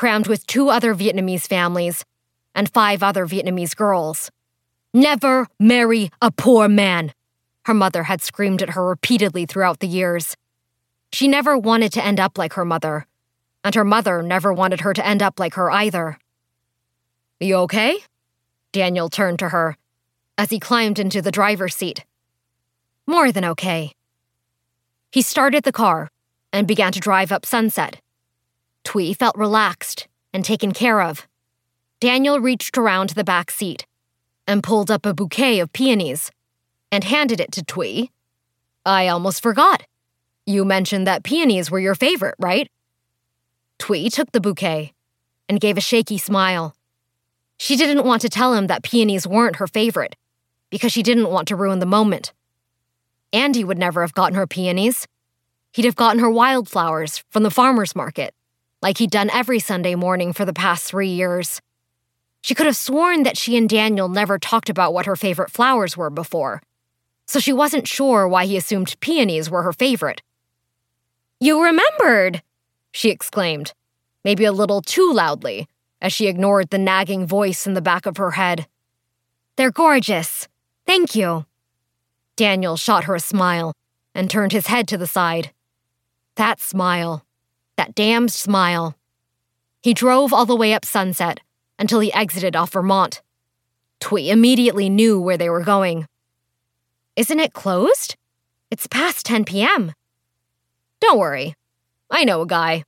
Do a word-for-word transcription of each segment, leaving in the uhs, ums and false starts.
crammed with two other Vietnamese families and five other Vietnamese girls. "Never marry a poor man," her mother had screamed at her repeatedly throughout the years. She never wanted to end up like her mother, and her mother never wanted her to end up like her either. "You okay?" Daniel turned to her as he climbed into the driver's seat. "More than okay." He started the car and began to drive up Sunset. Thuy felt relaxed and taken care of. Daniel reached around the back seat and pulled up a bouquet of peonies and handed it to Thuy. "I almost forgot. You mentioned that peonies were your favorite, right?" Thuy took the bouquet and gave a shaky smile. She didn't want to tell him that peonies weren't her favorite because she didn't want to ruin the moment. Andy would never have gotten her peonies. He'd have gotten her wildflowers from the farmer's market, like he'd done every Sunday morning for the past three years. She could have sworn that she and Daniel never talked about what her favorite flowers were before, so she wasn't sure why he assumed peonies were her favorite. "You remembered!" she exclaimed, maybe a little too loudly, as she ignored the nagging voice in the back of her head. "They're gorgeous. Thank you." Daniel shot her a smile and turned his head to the side. That smile. That damned smile. He drove all the way up Sunset until he exited off Vermont. Thuy immediately knew where they were going. "Isn't it closed? It's past ten p.m. "Don't worry. I know a guy."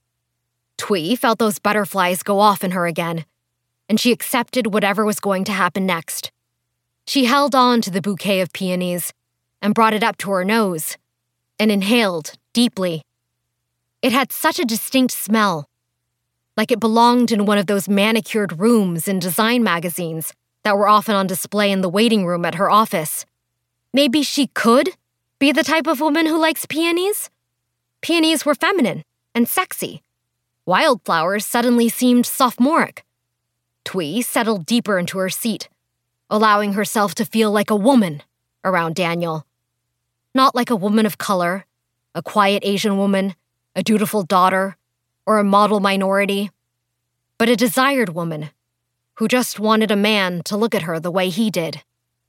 Thuy felt those butterflies go off in her again, and she accepted whatever was going to happen next. She held on to the bouquet of peonies and brought it up to her nose and inhaled deeply. It had such a distinct smell, like it belonged in one of those manicured rooms in design magazines that were often on display in the waiting room at her office. Maybe she could be the type of woman who likes peonies? Peonies were feminine and sexy. Wildflowers suddenly seemed sophomoric. Thuy settled deeper into her seat, allowing herself to feel like a woman around Daniel. Not like a woman of color, a quiet Asian woman, a dutiful daughter, or a model minority, but a desired woman who just wanted a man to look at her the way he did.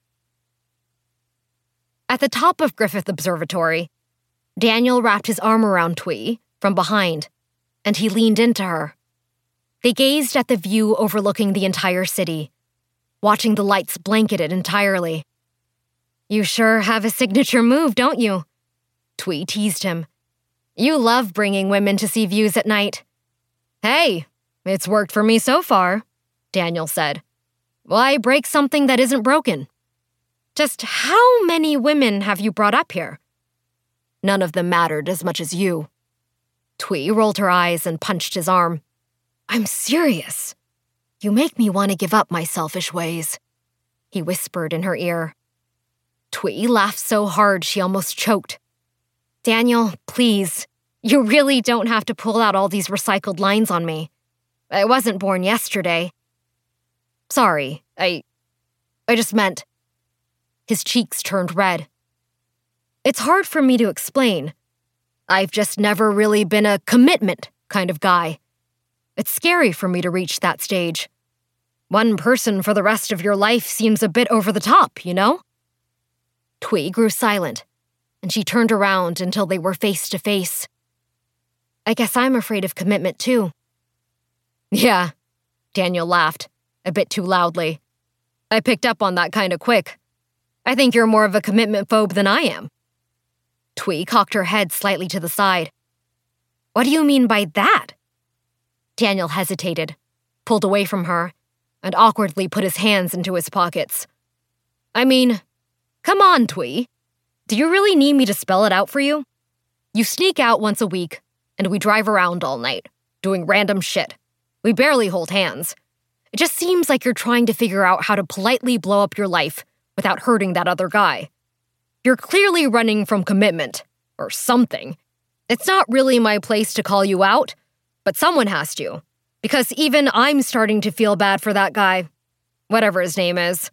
At the top of Griffith Observatory, Daniel wrapped his arm around Thuy from behind, and he leaned into her. They gazed at the view overlooking the entire city, watching the lights blanket it entirely. "You sure have a signature move, don't you?" Thuy teased him. "You love bringing women to see views at night." "Hey, it's worked for me so far," Daniel said. "Why break something that isn't broken?" "Just how many women have you brought up here?" "None of them mattered as much as you." Thuy rolled her eyes and punched his arm. "I'm serious. You make me want to give up my selfish ways," he whispered in her ear. Thuy laughed so hard she almost choked. "Daniel, please, you really don't have to pull out all these recycled lines on me. I wasn't born yesterday." "Sorry, I... I just meant..." His cheeks turned red. "It's hard for me to explain. I've just never really been a commitment kind of guy. It's scary for me to reach that stage. One person for the rest of your life seems a bit over the top, you know?" Thuy grew silent, and she turned around until they were face to face. "I guess I'm afraid of commitment, too." "Yeah," Daniel laughed, a bit too loudly. "I picked up on that kind of quick. I think you're more of a commitment phobe than I am." Thuy cocked her head slightly to the side. "What do you mean by that?" Daniel hesitated, pulled away from her, and awkwardly put his hands into his pockets. "I mean, come on, Thuy. Do you really need me to spell it out for you? You sneak out once a week, and we drive around all night, doing random shit. We barely hold hands. It just seems like you're trying to figure out how to politely blow up your life without hurting that other guy. You're clearly running from commitment, or something. It's not really my place to call you out, but someone has to, because even I'm starting to feel bad for that guy, whatever his name is."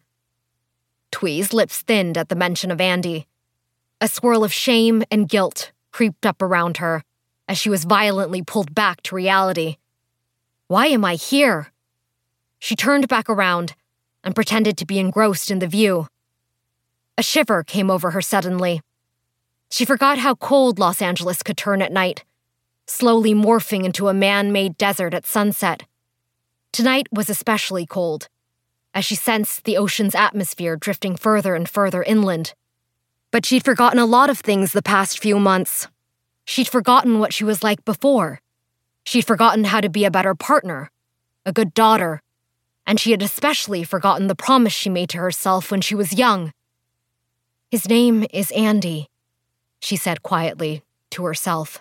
Thuy's lips thinned at the mention of Andy. A swirl of shame and guilt creeped up around her as she was violently pulled back to reality. Why am I here? She turned back around and pretended to be engrossed in the view. A shiver came over her suddenly. She forgot how cold Los Angeles could turn at night, slowly morphing into a man-made desert at sunset. Tonight was especially cold, as she sensed the ocean's atmosphere drifting further and further inland. But she'd forgotten a lot of things the past few months. She'd forgotten what she was like before. She'd forgotten how to be a better partner, a good daughter, and she had especially forgotten the promise she made to herself when she was young. His name is Andy, she said quietly to herself.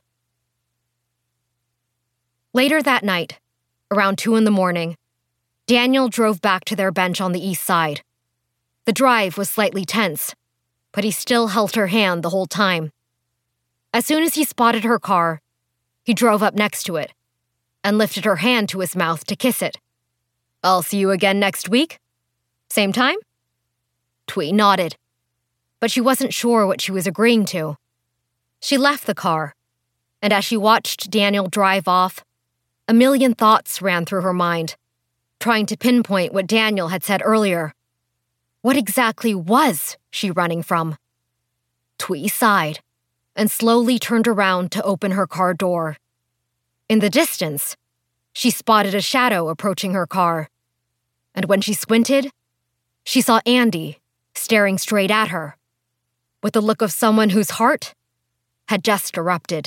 Later that night, around two in the morning, Daniel drove back to their bench on the east side. The drive was slightly tense, but he still held her hand the whole time. As soon as he spotted her car, he drove up next to it and lifted her hand to his mouth to kiss it. I'll see you again next week? Same time? Twee nodded, but she wasn't sure what she was agreeing to. She left the car, and as she watched Daniel drive off, a million thoughts ran through her mind, trying to pinpoint what Daniel had said earlier. What exactly was she running from? Twee sighed and slowly turned around to open her car door. In the distance, she spotted a shadow approaching her car, and when she squinted, she saw Andy staring straight at her, with the look of someone whose heart had just erupted.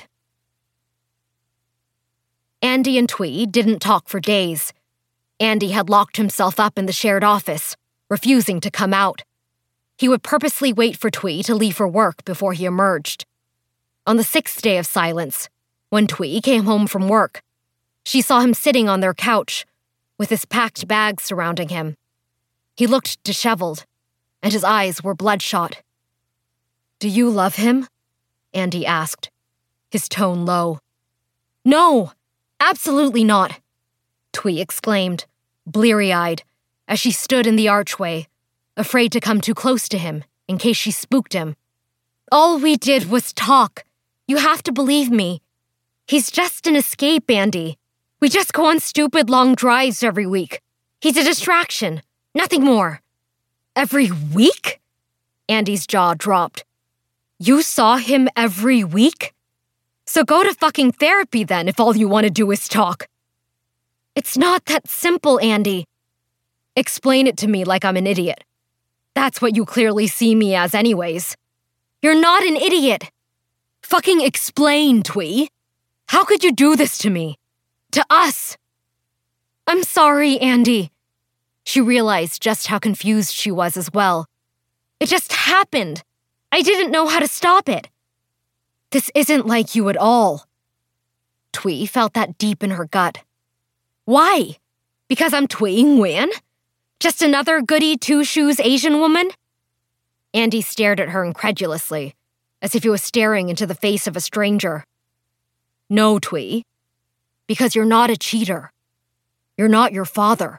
Andy and Twee didn't talk for days. Andy had locked himself up in the shared office, refusing to come out. He would purposely wait for Twee to leave for work before he emerged. On the sixth day of silence, when Twee came home from work, she saw him sitting on their couch, with his packed bags surrounding him. He looked disheveled, and his eyes were bloodshot. Do you love him? Andy asked, his tone low. No, absolutely not, Twee exclaimed, bleary-eyed, as she stood in the archway, afraid to come too close to him in case she spooked him. All we did was talk. You have to believe me. He's just an escape, Andy. We just go on stupid long drives every week. He's a distraction, nothing more. Every week? Andy's jaw dropped. You saw him every week? So go to fucking therapy then if all you want to do is talk. It's not that simple, Andy. Explain it to me like I'm an idiot. That's what you clearly see me as anyways. You're not an idiot. Fucking explain, Twee. How could you do this to me? To us? I'm sorry, Andy. She realized just how confused she was as well. It just happened. I didn't know how to stop it. This isn't like you at all. Twee felt that deep in her gut. Why? Because I'm Twee Nguyen? Just another goody two-shoes Asian woman? Andy stared at her incredulously, as if he was staring into the face of a stranger. No, Twee. Because you're not a cheater. You're not your father.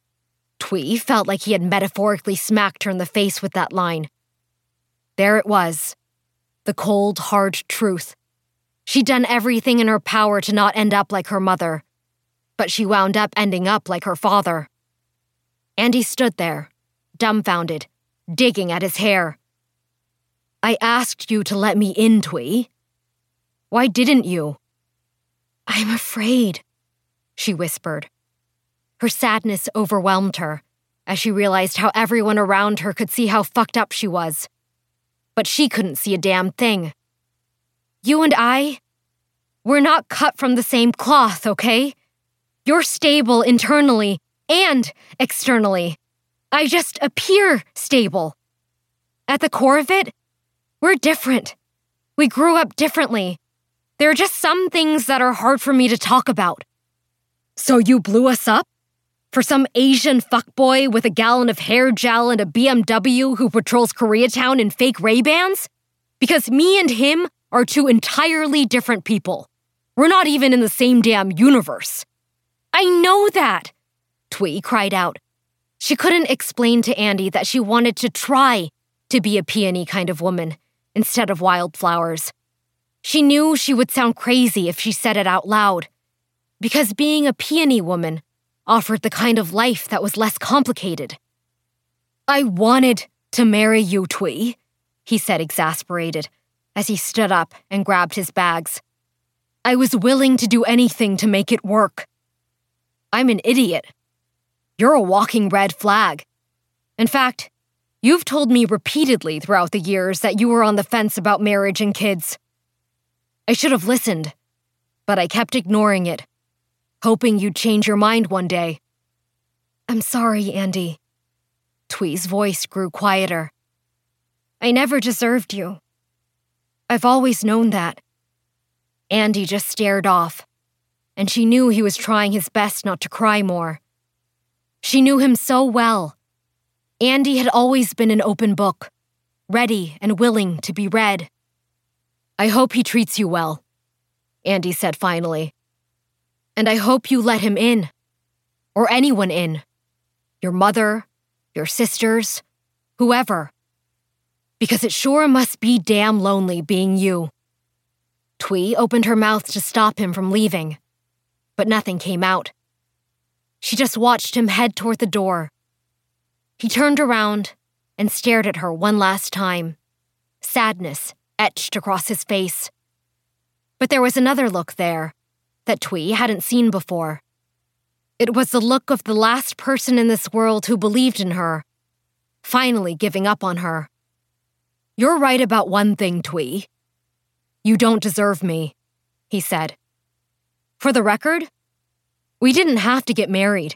Twee felt like he had metaphorically smacked her in the face with that line. There it was. The cold, hard truth. She'd done everything in her power to not end up like her mother, but she wound up ending up like her father. Andy stood there, dumbfounded, digging at his hair. I asked you to let me in, Twee. Why didn't you? I'm afraid, she whispered. Her sadness overwhelmed her as she realized how everyone around her could see how fucked up she was. But she couldn't see a damn thing. You and I, we're not cut from the same cloth, okay? You're stable internally and externally. I just appear stable. At the core of it, we're different. We grew up differently. There are just some things that are hard for me to talk about. So you blew us up? For some Asian fuckboy with a gallon of hair gel and a B M W who patrols Koreatown in fake Ray-Bans? Because me and him are two entirely different people. We're not even in the same damn universe. I know that, Twee cried out. She couldn't explain to Andy that she wanted to try to be a peony kind of woman instead of wildflowers. She knew she would sound crazy if she said it out loud. Because being a peony woman offered the kind of life that was less complicated. I wanted to marry you, Twee, he said, exasperated, as he stood up and grabbed his bags. I was willing to do anything to make it work. I'm an idiot. You're a walking red flag. In fact, you've told me repeatedly throughout the years that you were on the fence about marriage and kids. I should have listened, but I kept ignoring it, hoping you'd change your mind one day. I'm sorry, Andy. Twee's voice grew quieter. I never deserved you. I've always known that. Andy just stared off, and she knew he was trying his best not to cry more. She knew him so well. Andy had always been an open book, ready and willing to be read. I hope he treats you well, Andy said finally. And I hope you let him in, or anyone in. Your mother, your sisters, whoever. Because it sure must be damn lonely being you. Twee opened her mouth to stop him from leaving, but nothing came out. She just watched him head toward the door. He turned around and stared at her one last time, sadness etched across his face. But there was another look there that Twee hadn't seen before. It was the look of the last person in this world who believed in her, finally giving up on her. You're right about one thing, Twee. You don't deserve me, he said. For the record, we didn't have to get married.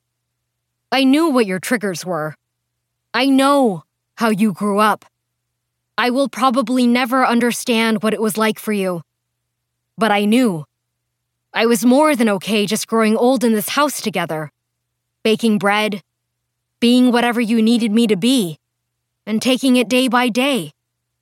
I knew what your triggers were. I know how you grew up. I will probably never understand what it was like for you. But I knew. I was more than okay just growing old in this house together, baking bread, being whatever you needed me to be, and taking it day by day.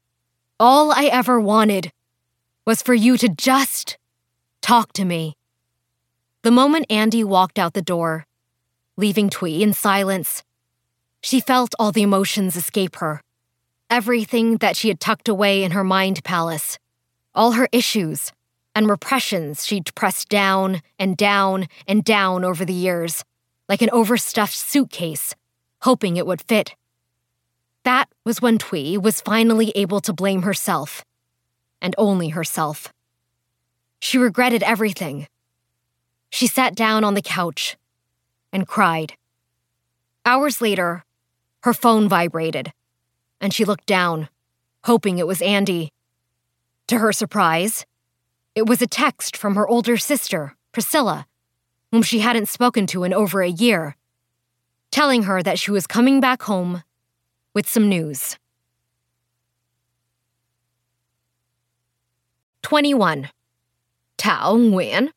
All I ever wanted was for you to just talk to me. The moment Andy walked out the door, leaving Twee in silence, she felt all the emotions escape her. Everything that she had tucked away in her mind palace, all her issues and repressions she'd pressed down and down and down over the years, like an overstuffed suitcase, hoping it would fit. That was when Twee was finally able to blame herself, and only herself. She regretted everything. She sat down on the couch and cried. Hours later, her phone vibrated, and she looked down, hoping it was Andy. To her surprise, it was a text from her older sister, Priscilla, whom she hadn't spoken to in over a year, telling her that she was coming back home with some news. twenty-one. Tao Nguyen.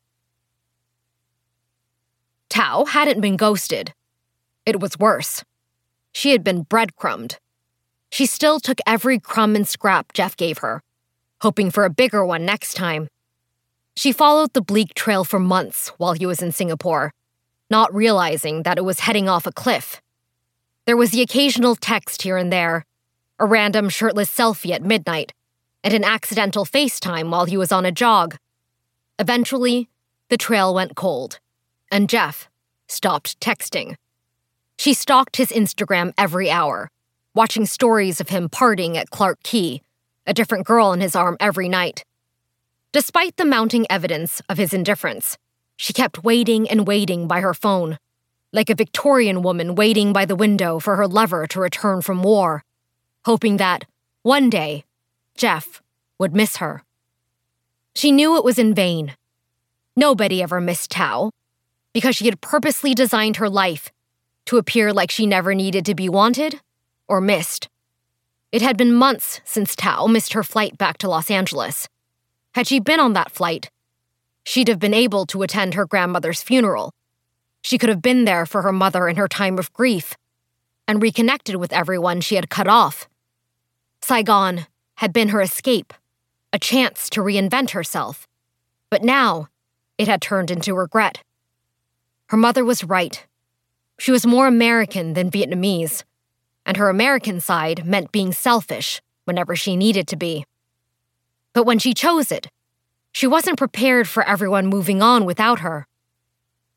Tao hadn't been ghosted. It was worse. She had been breadcrumbed. She still took every crumb and scrap Jeff gave her, hoping for a bigger one next time. She followed the bleak trail for months while he was in Singapore, not realizing that it was heading off a cliff. There was the occasional text here and there, a random shirtless selfie at midnight, and an accidental FaceTime while he was on a jog. Eventually, the trail went cold, and Jeff stopped texting. She stalked his Instagram every hour, watching stories of him partying at Clark Quay, a different girl in his arm every night. Despite the mounting evidence of his indifference, she kept waiting and waiting by her phone, like a Victorian woman waiting by the window for her lover to return from war, hoping that, one day, Jeff would miss her. She knew it was in vain. Nobody ever missed Tao, because she had purposely designed her life to appear like she never needed to be wanted or missed. It had been months since Tao missed her flight back to Los Angeles. Had she been on that flight, she'd have been able to attend her grandmother's funeral. She could have been there for her mother in her time of grief and reconnected with everyone she had cut off. Saigon had been her escape, a chance to reinvent herself. But now, it had turned into regret. Her mother was right. She was more American than Vietnamese, and her American side meant being selfish whenever she needed to be. But when she chose it, she wasn't prepared for everyone moving on without her.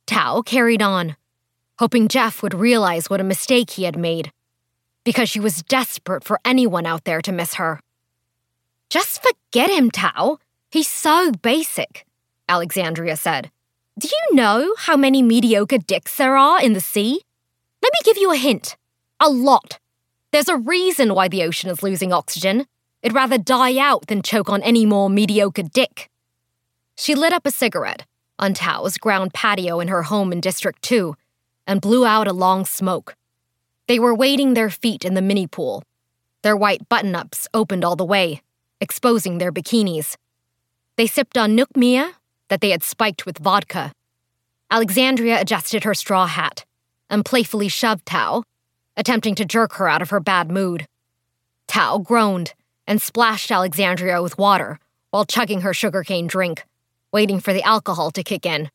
Tao carried on, hoping Jeff would realize what a mistake he had made, because she was desperate for anyone out there to miss her. "Just forget him, Tao. He's so basic," Alexandria said. "Do you know how many mediocre dicks there are in the sea? Let me give you a hint. A lot. There's a reason why the ocean is losing oxygen. It'd rather die out than choke on any more mediocre dick." She lit up a cigarette on Tao's ground patio in her home in District two and blew out a long smoke. They were wading their feet in the mini pool. Their white button-ups opened all the way, exposing their bikinis. They sipped on Nook Mia that they had spiked with vodka. Alexandria adjusted her straw hat and playfully shoved Tao, attempting to jerk her out of her bad mood. Tao groaned and splashed Alexandria with water while chugging her sugarcane drink, waiting for the alcohol to kick in.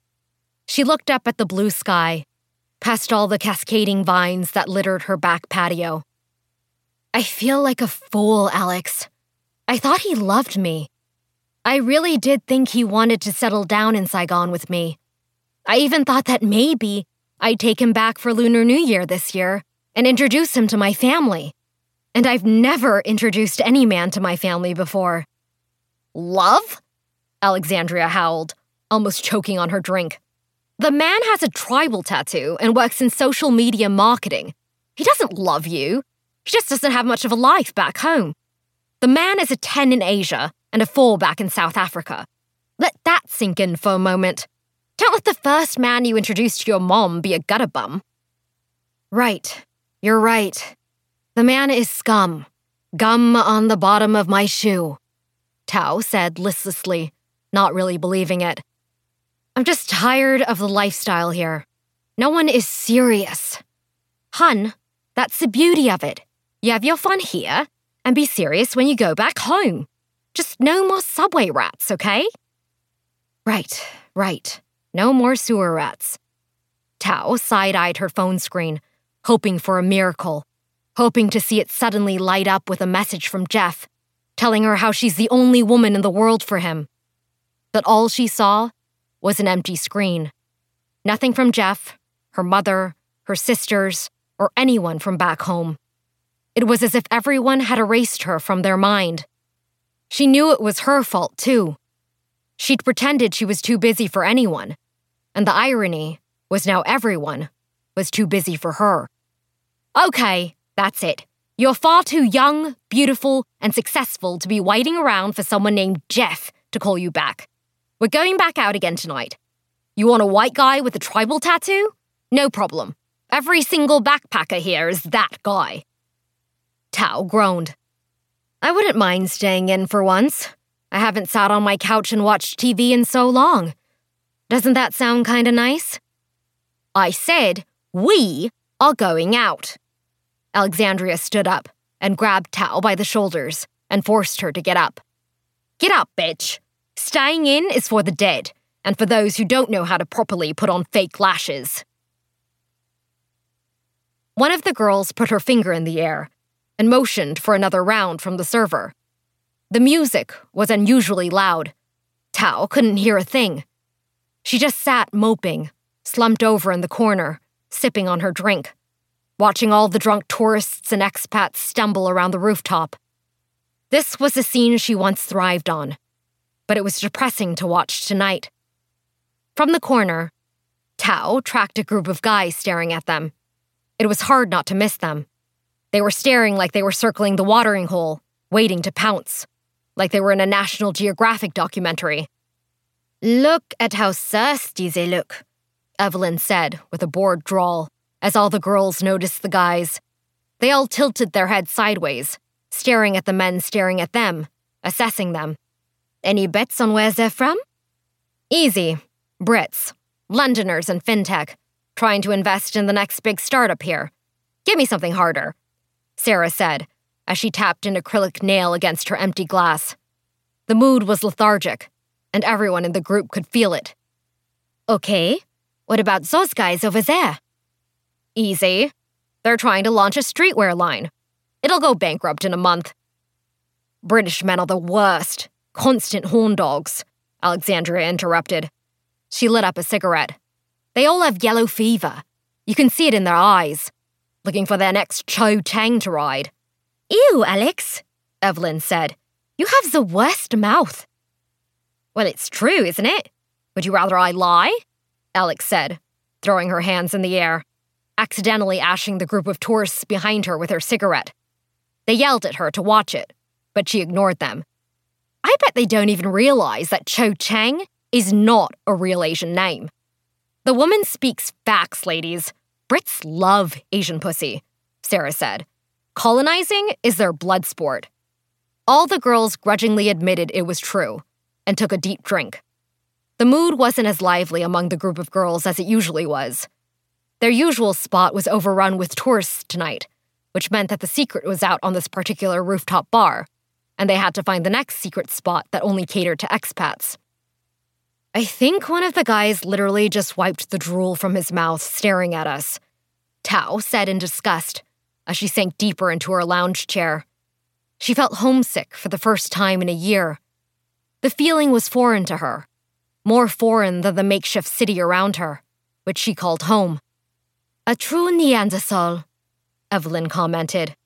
She looked up at the blue sky, past all the cascading vines that littered her back patio. "I feel like a fool, Alex. I thought he loved me. I really did think he wanted to settle down in Saigon with me. I even thought that maybe I'd take him back for Lunar New Year this year and introduce him to my family. And I've never introduced any man to my family before." "Love?" Alexandria howled, almost choking on her drink. "The man has a tribal tattoo and works in social media marketing. He doesn't love you. He just doesn't have much of a life back home. The man is a ten in Asia and a four back in South Africa. Let that sink in for a moment. Don't let the first man you introduce to your mom be a gutter bum." "Right. You're right. The man is scum. Gum on the bottom of my shoe," Tao said listlessly, not really believing it. "I'm just tired of the lifestyle here. No one is serious. Hun, that's the beauty of it. You have your fun here and be serious when you go back home. Just no more subway rats, okay?" "Right, right. No more sewer rats." Tao side-eyed her phone screen, hoping for a miracle, hoping to see it suddenly light up with a message from Jeff, telling her how she's the only woman in the world for him. But all she saw was an empty screen. Nothing from Jeff, her mother, her sisters, or anyone from back home. It was as if everyone had erased her from their mind. She knew it was her fault, too. She'd pretended she was too busy for anyone, and the irony was now everyone was too busy for her. "Okay, that's it. You're far too young, beautiful, and successful to be waiting around for someone named Jeff to call you back. We're going back out again tonight. You want a white guy with a tribal tattoo? No problem. Every single backpacker here is that guy." Tao groaned. "I wouldn't mind staying in for once. I haven't sat on my couch and watched T V in so long. Doesn't that sound kinda nice?" "I said we are going out." Alexandria stood up and grabbed Tao by the shoulders and forced her to get up. "Get up, bitch. Staying in is for the dead, and for those who don't know how to properly put on fake lashes." One of the girls put her finger in the air and motioned for another round from the server. The music was unusually loud. Tao couldn't hear a thing. She just sat moping, slumped over in the corner, sipping on her drink, watching all the drunk tourists and expats stumble around the rooftop. This was a scene she once thrived on, but it was depressing to watch tonight. From the corner, Tao tracked a group of guys staring at them. It was hard not to miss them. They were staring like they were circling the watering hole, waiting to pounce, like they were in a National Geographic documentary. "Look at how thirsty they look," Evelyn said with a bored drawl, as all the girls noticed the guys. They all tilted their heads sideways, staring at the men staring at them, assessing them. "Any bets on where they're from?" "Easy. Brits. Londoners and fintech, trying to invest in the next big startup here. Give me something harder," Sarah said, as she tapped an acrylic nail against her empty glass. The mood was lethargic, and everyone in the group could feel it. "Okay, what about those guys over there?" "Easy. They're trying to launch a streetwear line. It'll go bankrupt in a month." "British men are the worst. Constant horn dogs," Alexandria interrupted. She lit up a cigarette. They all have yellow fever. You can see it in their eyes, looking for their next Cho Chang to ride. Ew, Alex, Evelyn said. You have the worst mouth. Well, it's true, isn't it? Would you rather I lie? Alex said, throwing her hands in the air, accidentally ashing the group of tourists behind her with her cigarette. They yelled at her to watch it, but she ignored them. I bet they don't even realize that Cho Chang is not a real Asian name. The woman speaks facts, ladies. Brits love Asian pussy, Sarah said. Colonizing is their blood sport. All the girls grudgingly admitted it was true and took a deep drink. The mood wasn't as lively among the group of girls as it usually was. Their usual spot was overrun with tourists tonight, which meant that the secret was out on this particular rooftop bar, and they had to find the next secret spot that only catered to expats. I think one of the guys literally just wiped the drool from his mouth, staring at us, Tao said in disgust as she sank deeper into her lounge chair. She felt homesick for the first time in a year. The feeling was foreign to her, more foreign than the makeshift city around her, which she called home. A true Neanderthal, Evelyn commented.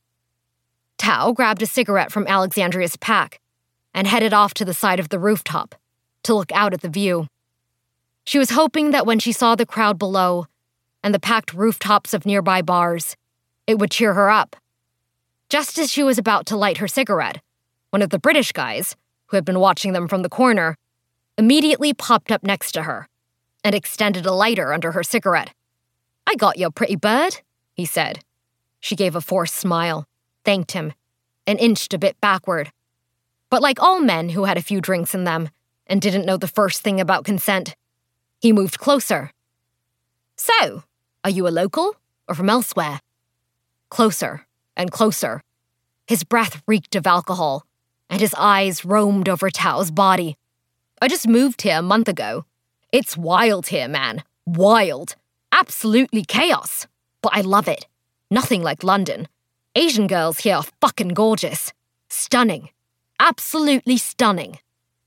Tao grabbed a cigarette from Alexandria's pack and headed off to the side of the rooftop to look out at the view. She was hoping that when she saw the crowd below and the packed rooftops of nearby bars, it would cheer her up. Just as she was about to light her cigarette, one of the British guys, who had been watching them from the corner, immediately popped up next to her and extended a lighter under her cigarette. I got you, pretty bird, he said. She gave a forced smile, thanked him, and inched a bit backward. But like all men who had a few drinks in them and didn't know the first thing about consent, he moved closer. So, are you a local or from elsewhere? Closer and closer. His breath reeked of alcohol, and his eyes roamed over Tao's body. I just moved here a month ago. It's wild here, man. Wild. Absolutely chaos. But I love it. Nothing like London. Asian girls here are fucking gorgeous. Stunning. Absolutely stunning.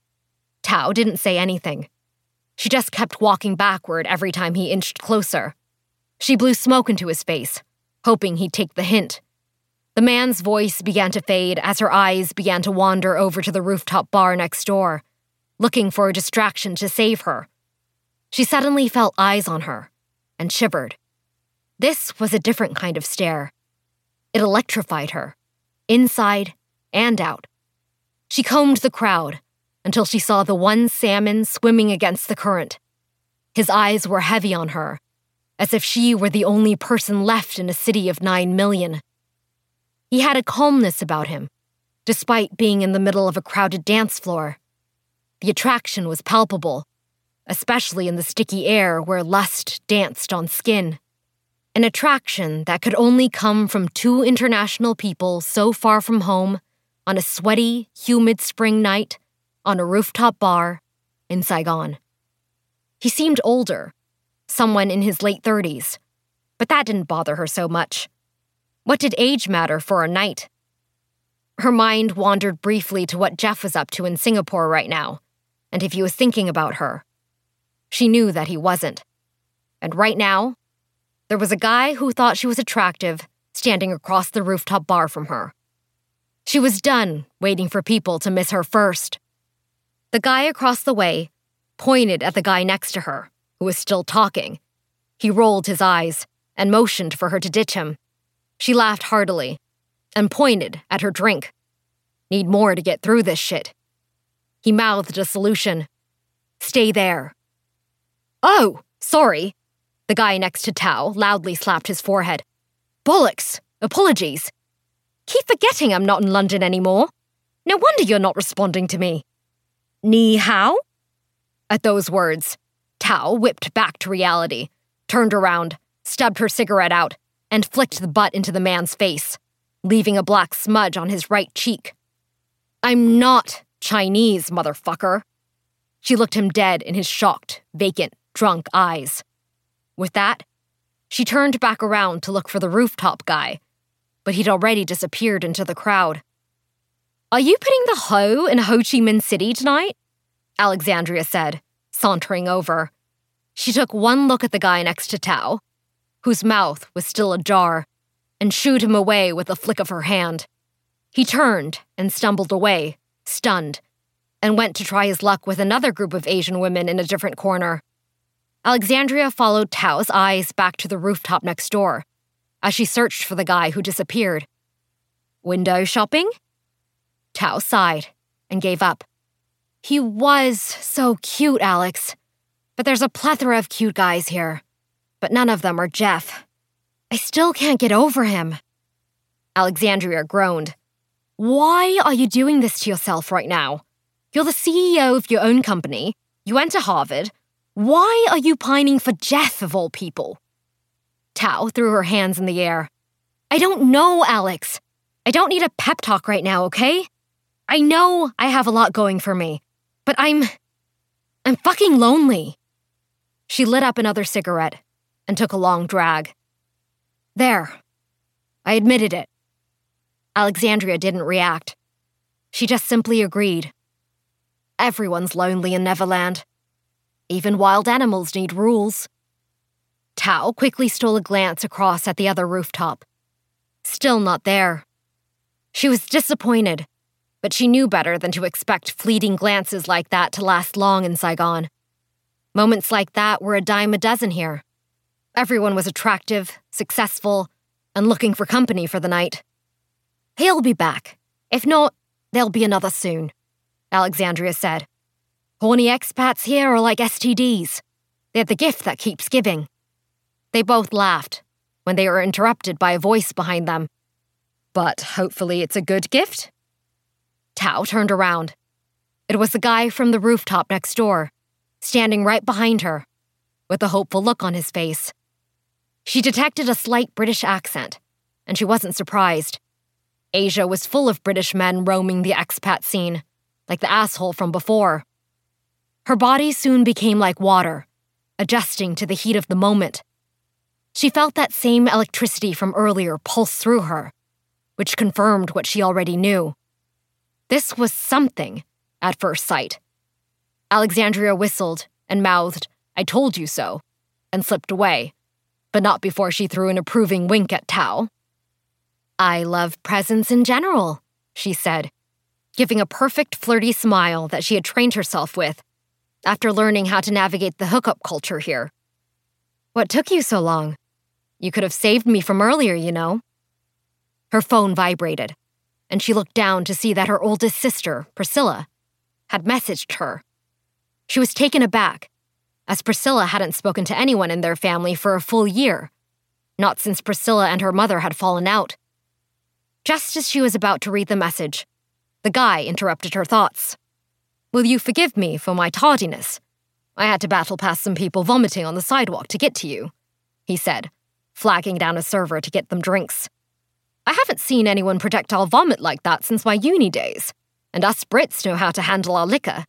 Tao didn't say anything. She just kept walking backward every time he inched closer. She blew smoke into his face, hoping he'd take the hint. The man's voice began to fade as her eyes began to wander over to the rooftop bar next door, looking for a distraction to save her. She suddenly felt eyes on her and shivered. This was a different kind of stare. It electrified her, inside and out. She combed the crowd until she saw the one salmon swimming against the current. His eyes were heavy on her, as if she were the only person left in a city of nine million. He had a calmness about him, despite being in the middle of a crowded dance floor. The attraction was palpable, especially in the sticky air where lust danced on skin. An attraction that could only come from two international people so far from home on a sweaty, humid spring night on a rooftop bar in Saigon. He seemed older, someone in his late thirties, but that didn't bother her so much. What did age matter for a night? Her mind wandered briefly to what Jeff was up to in Singapore right now, and if he was thinking about her. She knew that he wasn't. And right now, there was a guy who thought she was attractive standing across the rooftop bar from her. She was done waiting for people to miss her first. The guy across the way pointed at the guy next to her, who was still talking. He rolled his eyes and motioned for her to ditch him. She laughed heartily and pointed at her drink. Need more to get through this shit. He mouthed a solution. Stay there. Oh, sorry. The guy next to Tao loudly slapped his forehead. Bollocks. Apologies. Keep forgetting I'm not in London anymore. No wonder you're not responding to me. Ni hao? At those words, Tao whipped back to reality, turned around, stubbed her cigarette out, and flicked the butt into the man's face, leaving a black smudge on his right cheek. I'm not Chinese, motherfucker. She looked him dead in his shocked, vacant, drunk eyes. With that, she turned back around to look for the rooftop guy, but he'd already disappeared into the crowd. Are you putting the hoe in Ho Chi Minh City tonight? Alexandria said, sauntering over. She took one look at the guy next to Tao, whose mouth was still ajar, and shooed him away with a flick of her hand. He turned and stumbled away, stunned, and went to try his luck with another group of Asian women in a different corner. Alexandria followed Tao's eyes back to the rooftop next door, as she searched for the guy who disappeared. Window shopping? Tao sighed and gave up. He was so cute, Alex. But there's a plethora of cute guys here. But none of them are Jeff. I still can't get over him. Alexandria groaned. Why are you doing this to yourself right now? You're the C E O of your own company. You went to Harvard. Why are you pining for Jeff, of all people? Tao threw her hands in the air. I don't know, Alex. I don't need a pep talk right now, okay? I know I have a lot going for me, but I'm... I'm fucking lonely. She lit up another cigarette and took a long drag. There. I admitted it. Alexandria didn't react. She just simply agreed. Everyone's lonely in Neverland. Even wild animals need rules. Tao quickly stole a glance across at the other rooftop. Still not there. She was disappointed, but she knew better than to expect fleeting glances like that to last long in Saigon. Moments like that were a dime a dozen here. Everyone was attractive, successful, and looking for company for the night. He'll be back. If not, there'll be another soon, Alexandria said. Horny expats here are like S T Ds. They're the gift that keeps giving. They both laughed when they were interrupted by a voice behind them. But hopefully it's a good gift? Tao turned around. It was the guy from the rooftop next door, standing right behind her, with a hopeful look on his face. She detected a slight British accent, and she wasn't surprised. Asia was full of British men roaming the expat scene, like the asshole from before. Her body soon became like water, adjusting to the heat of the moment. She felt that same electricity from earlier pulse through her, which confirmed what she already knew. This was something, at first sight. Alexandria whistled and mouthed, I told you so, and slipped away, but not before she threw an approving wink at Tao. I love presents in general, she said, giving a perfect flirty smile that she had trained herself with after learning how to navigate the hookup culture here. What took you so long? You could have saved me from earlier, you know. Her phone vibrated, and she looked down to see that her oldest sister, Priscilla, had messaged her. She was taken aback, as Priscilla hadn't spoken to anyone in their family for a full year, not since Priscilla and her mother had fallen out. Just as she was about to read the message, the guy interrupted her thoughts. Will you forgive me for my tardiness? I had to battle past some people vomiting on the sidewalk to get to you, he said, flagging down a server to get them drinks. I haven't seen anyone projectile vomit like that since my uni days, and us Brits know how to handle our liquor.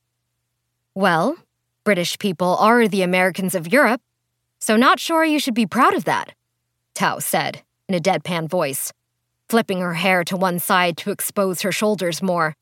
Well, British people are the Americans of Europe, so not sure you should be proud of that, Tao said in a deadpan voice, flipping her hair to one side to expose her shoulders more.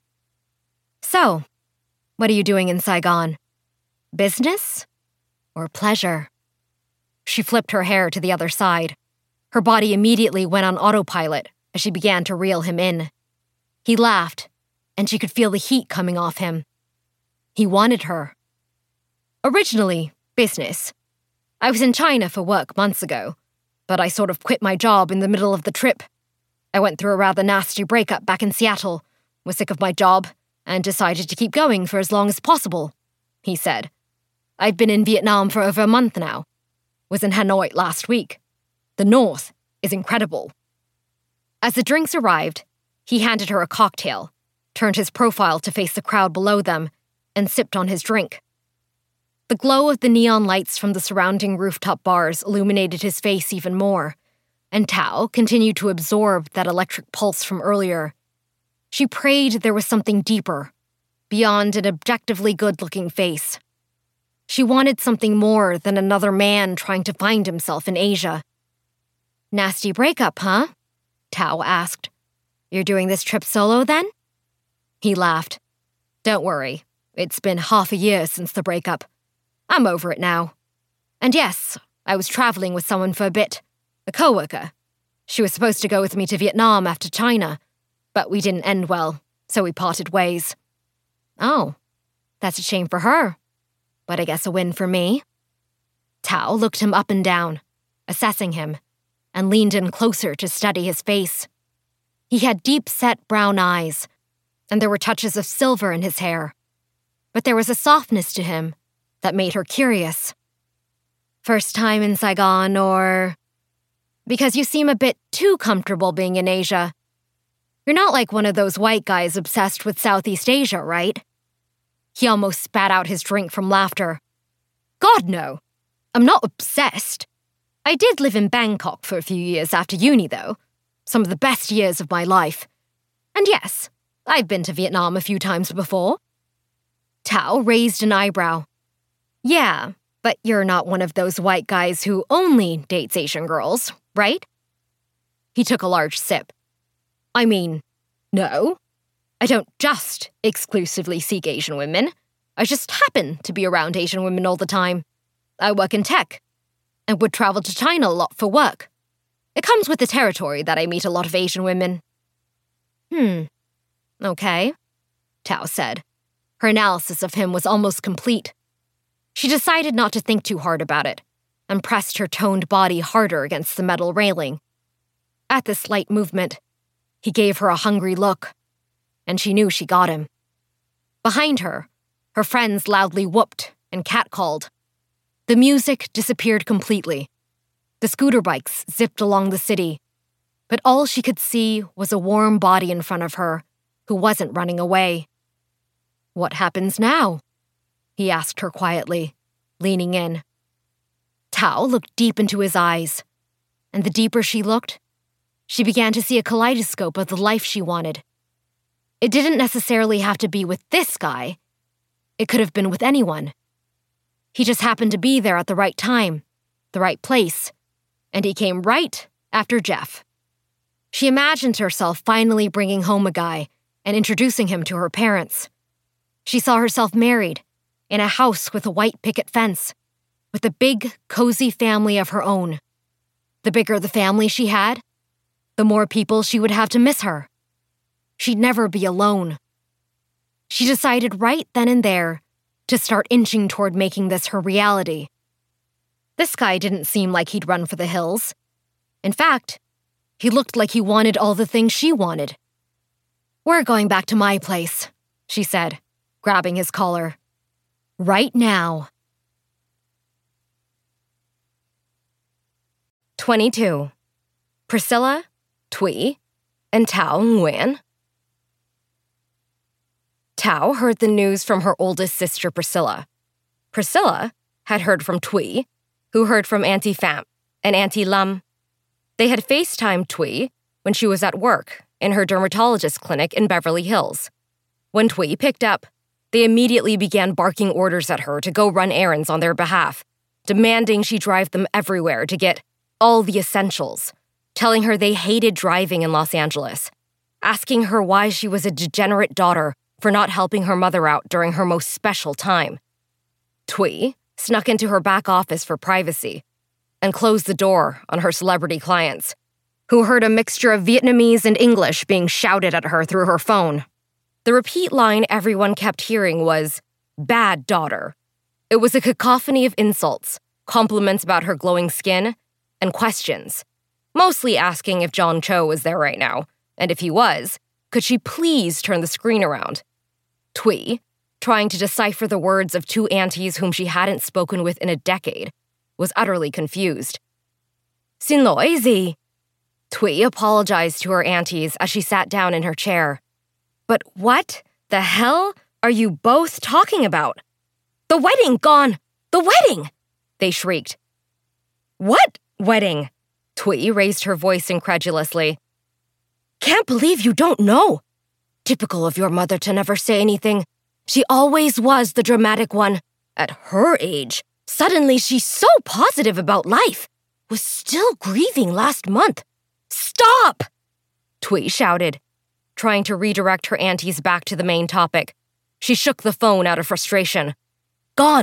So, what are you doing in Saigon? Business or pleasure? She flipped her hair to the other side. Her body immediately went on autopilot as she began to reel him in. He laughed, and she could feel the heat coming off him. He wanted her. Originally, business. I was in China for work months ago, but I sort of quit my job in the middle of the trip. I went through a rather nasty breakup back in Seattle, was sick of my job, and decided to keep going for as long as possible, he said. I've been in Vietnam for over a month now. Was in Hanoi last week. The North is incredible. As the drinks arrived, he handed her a cocktail, turned his profile to face the crowd below them, and sipped on his drink. The glow of the neon lights from the surrounding rooftop bars illuminated his face even more, and Tao continued to absorb that electric pulse from earlier. She prayed there was something deeper, beyond an objectively good-looking face. She wanted something more than another man trying to find himself in Asia. Nasty breakup, huh? Tao asked. You're doing this trip solo, then? He laughed. Don't worry, it's been half a year since the breakup. I'm over it now. And yes, I was traveling with someone for a bit, a coworker. She was supposed to go with me to Vietnam after China, but we didn't end well, so we parted ways. Oh, that's a shame for her, but I guess a win for me. Tao looked him up and down, assessing him, and leaned in closer to study his face. He had deep-set brown eyes, and there were touches of silver in his hair, but there was a softness to him that made her curious. First time in Saigon, or... Because you seem a bit too comfortable being in Asia. You're not like one of those white guys obsessed with Southeast Asia, right? He almost spat out his drink from laughter. God, no. I'm not obsessed. I did live in Bangkok for a few years after uni, though. Some of the best years of my life. And yes, I've been to Vietnam a few times before. Tao raised an eyebrow. Yeah, but you're not one of those white guys who only dates Asian girls, right? He took a large sip. I mean, no. I don't just exclusively seek Asian women. I just happen to be around Asian women all the time. I work in tech, and would travel to China a lot for work. It comes with the territory that I meet a lot of Asian women. Hmm. Okay, Tao said. Her analysis of him was almost complete. She decided not to think too hard about it, and pressed her toned body harder against the metal railing. At the slight movement, he gave her a hungry look, and she knew she got him. Behind her, her friends loudly whooped and catcalled. The music disappeared completely. The scooter bikes zipped along the city, but all she could see was a warm body in front of her who wasn't running away. What happens now? He asked her quietly, leaning in. Tao looked deep into his eyes, and the deeper she looked, she began to see a kaleidoscope of the life she wanted. It didn't necessarily have to be with this guy. It could have been with anyone. He just happened to be there at the right time, the right place, and he came right after Jeff. She imagined herself finally bringing home a guy and introducing him to her parents. She saw herself married, in a house with a white picket fence, with a big, cozy family of her own. The bigger the family she had, the more people she would have to miss her. She'd never be alone. She decided right then and there to start inching toward making this her reality. This guy didn't seem like he'd run for the hills. In fact, he looked like he wanted all the things she wanted. We're going back to my place, she said, grabbing his collar. Right now. twenty-two. Priscilla, Thuy, and Tao Nguyen. Tao heard the news from her oldest sister, Priscilla. Priscilla had heard from Thuy, who heard from Auntie Pham and Auntie Lam. They had FaceTimed Thuy when she was at work in her dermatologist clinic in Beverly Hills. When Thuy picked up, they immediately began barking orders at her to go run errands on their behalf, demanding she drive them everywhere to get all the essentials, telling her they hated driving in Los Angeles, asking her why she was a degenerate daughter for not helping her mother out during her most special time. Thuy snuck into her back office for privacy and closed the door on her celebrity clients, who heard a mixture of Vietnamese and English being shouted at her through her phone. The repeat line everyone kept hearing was, "Bad daughter." It was a cacophony of insults, compliments about her glowing skin, and questions, mostly asking if John Cho was there right now, and if he was, could she please turn the screen around? Thuy, trying to decipher the words of two aunties whom she hadn't spoken with in a decade, was utterly confused. Xin lỗi gì? Thuy apologized to her aunties as she sat down in her chair. But what the hell are you both talking about? The wedding gone! The wedding! They shrieked. What wedding? Thuy raised her voice incredulously. Can't believe you don't know. Typical of your mother to never say anything. She always was the dramatic one. At her age, suddenly she's so positive about life. Was still grieving last month. Stop! Thuy shouted, trying to redirect her aunties back to the main topic. She shook the phone out of frustration. Gone.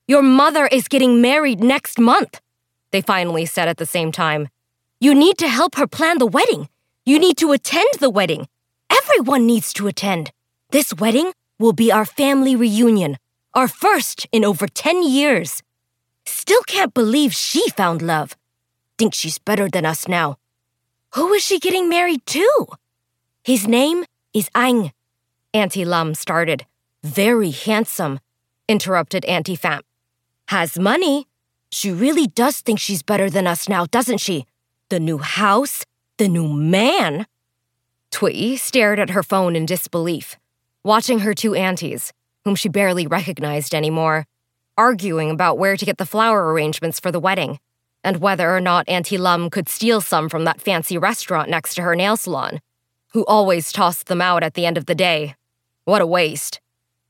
Your mother is getting married next month, they finally said at the same time. You need to help her plan the wedding. You need to attend the wedding. Everyone needs to attend. This wedding will be our family reunion, our first in over ten years. Still can't believe she found love. Think she's better than us now. Who is she getting married to? His name is Anh. Auntie Lum started. Very handsome, interrupted Auntie Pham. Has money. She really does think she's better than us now, doesn't she? The new house, the new man. Thuy stared at her phone in disbelief, watching her two aunties, whom she barely recognized anymore, arguing about where to get the flower arrangements for the wedding, and whether or not Auntie Lum could steal some from that fancy restaurant next to her nail salon, who always tossed them out at the end of the day. What a waste.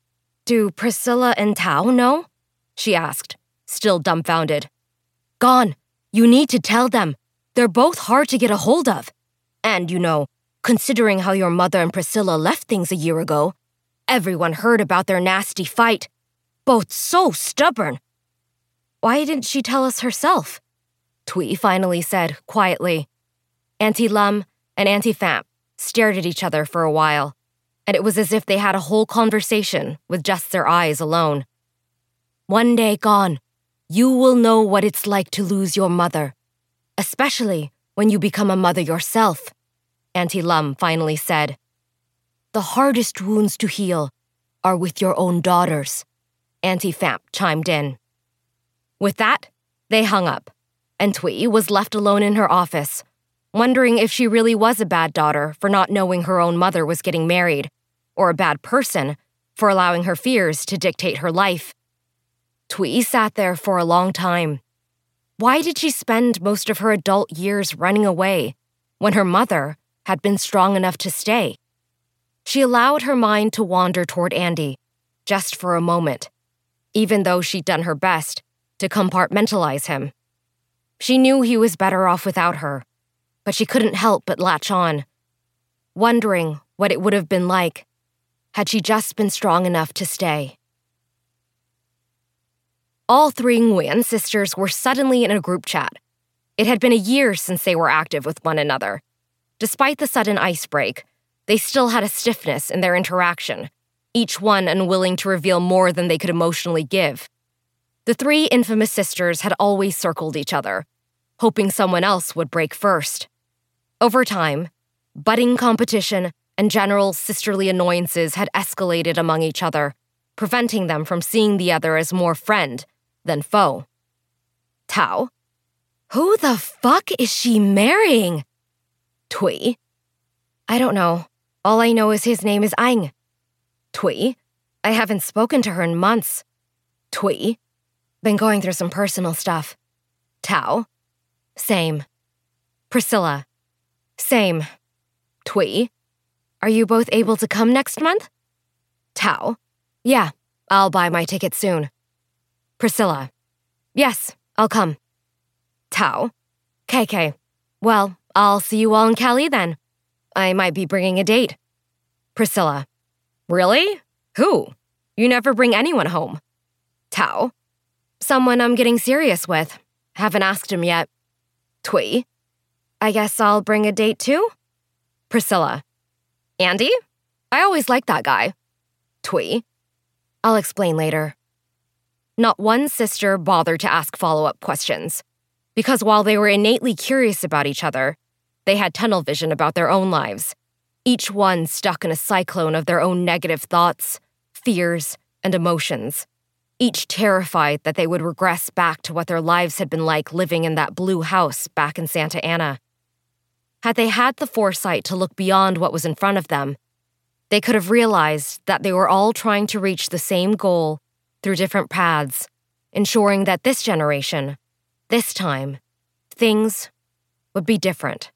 Do Priscilla and Tao know? She asked, still dumbfounded. Gone. You need to tell them. They're both hard to get a hold of. And, you know, considering how your mother and Priscilla left things a year ago, everyone heard about their nasty fight. Both so stubborn. Why didn't she tell us herself? Thuy finally said, quietly. Auntie Lum and Auntie Pham stared at each other for a while, and it was as if they had a whole conversation with just their eyes alone. One day gone, you will know what it's like to lose your mother, especially when you become a mother yourself, Auntie Lum finally said. The hardest wounds to heal are with your own daughters, Auntie Pham chimed in. With that, they hung up, and Thuy was left alone in her office, wondering if she really was a bad daughter for not knowing her own mother was getting married, or a bad person for allowing her fears to dictate her life. Thuy sat there for a long time. Why did she spend most of her adult years running away when her mother had been strong enough to stay? She allowed her mind to wander toward Andy, just for a moment, even though she'd done her best to compartmentalize him. She knew he was better off without her, but she couldn't help but latch on, wondering what it would have been like had she just been strong enough to stay. All three Nguyen sisters were suddenly in a group chat. It had been a year since they were active with one another. Despite the sudden ice break, they still had a stiffness in their interaction, each one unwilling to reveal more than they could emotionally give. The three infamous sisters had always circled each other, hoping someone else would break first. Over time, budding competition and general sisterly annoyances had escalated among each other, preventing them from seeing the other as more friend than foe. Tao? Who the fuck is she marrying? Thuy? I don't know. All I know is his name is Anh. Thuy? I haven't spoken to her in months. Thuy? Been going through some personal stuff. Tao? Same. Priscilla? Same. Thuy? Are you both able to come next month? Tao? Yeah, I'll buy my ticket soon. Priscilla? Yes, I'll come. Tao? K K. Well, I'll see you all in Cali then. I might be bringing a date. Priscilla? Really? Who? You never bring anyone home. Tao? Someone I'm getting serious with. Haven't asked him yet. Thuy? I guess I'll bring a date too? Priscilla? Andy? I always liked that guy. Thuy? I'll explain later. Not one sister bothered to ask follow-up questions, because while they were innately curious about each other, they had tunnel vision about their own lives, each one stuck in a cyclone of their own negative thoughts, fears, and emotions, each terrified that they would regress back to what their lives had been like living in that blue house back in Santa Ana. Had they had the foresight to look beyond what was in front of them, they could have realized that they were all trying to reach the same goal through different paths, ensuring that this generation, this time, things would be different.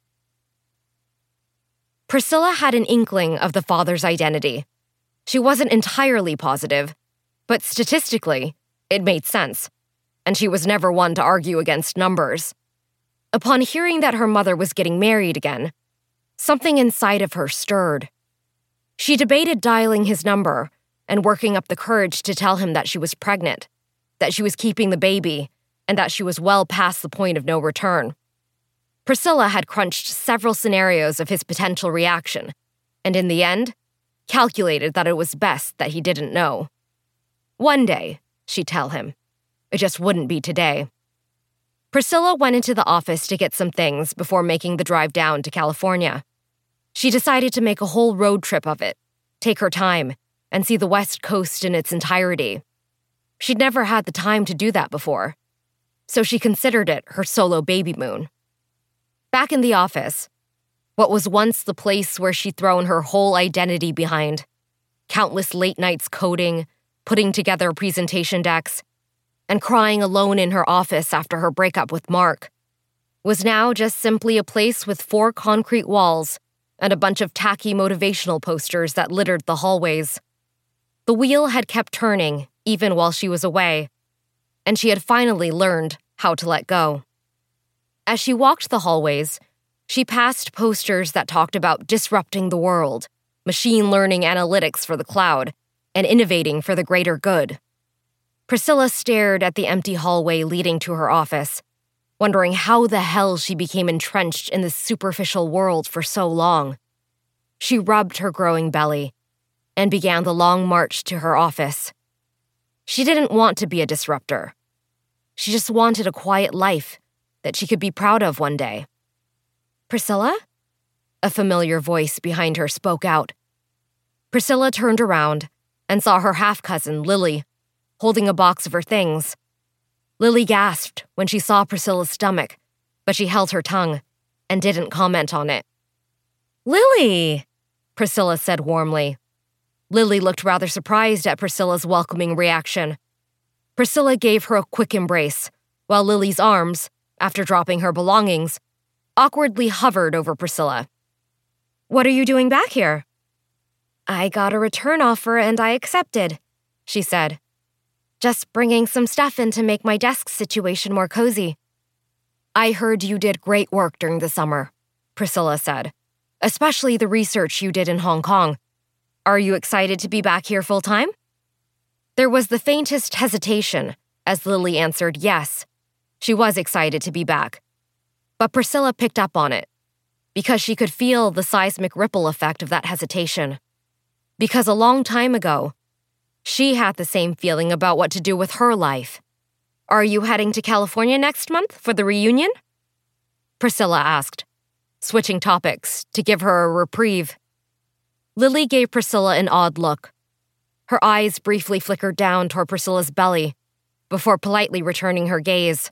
Priscilla had an inkling of the father's identity. She wasn't entirely positive, but statistically, it made sense, and she was never one to argue against numbers. Upon hearing that her mother was getting married again, something inside of her stirred. She debated dialing his number and working up the courage to tell him that she was pregnant, that she was keeping the baby, and that she was well past the point of no return. Priscilla had crunched several scenarios of his potential reaction, and in the end, calculated that it was best that he didn't know. One day, she'd tell him. It just wouldn't be today. Priscilla went into the office to get some things before making the drive down to California. She decided to make a whole road trip of it, take her time, and see the West Coast in its entirety. She'd never had the time to do that before, so she considered it her solo baby moon. Back in the office, what was once the place where she'd thrown her whole identity behind, countless late nights coding, putting together presentation decks, and crying alone in her office after her breakup with Mark, was now just simply a place with four concrete walls and a bunch of tacky motivational posters that littered the hallways. The wheel had kept turning even while she was away, and she had finally learned how to let go. As she walked the hallways, she passed posters that talked about disrupting the world, machine learning analytics for the cloud, and innovating for the greater good. Priscilla stared at the empty hallway leading to her office, wondering how the hell she became entrenched in this superficial world for so long. She rubbed her growing belly and began the long march to her office. She didn't want to be a disruptor. She just wanted a quiet life that she could be proud of one day. "Priscilla?" A familiar voice behind her spoke out. Priscilla turned around and saw her half-cousin, Lily, holding a box of her things. Lily gasped when she saw Priscilla's stomach, but she held her tongue and didn't comment on it. "Lily!" Priscilla said warmly. Lily looked rather surprised at Priscilla's welcoming reaction. Priscilla gave her a quick embrace, while Lily's arms, after dropping her belongings, awkwardly hovered over Priscilla. "What are you doing back here?" "I got a return offer and I accepted," she said. "Just bringing some stuff in to make my desk situation more cozy." "I heard you did great work during the summer," Priscilla said, "especially the research you did in Hong Kong. Are you excited to be back here full-time?" There was the faintest hesitation as Lily answered yes. She was excited to be back. But Priscilla picked up on it, because she could feel the seismic ripple effect of that hesitation. Because a long time ago, she had the same feeling about what to do with her life. "Are you heading to California next month for the reunion?" Priscilla asked, switching topics to give her a reprieve. Lily gave Priscilla an odd look. Her eyes briefly flickered down toward Priscilla's belly, before politely returning her gaze.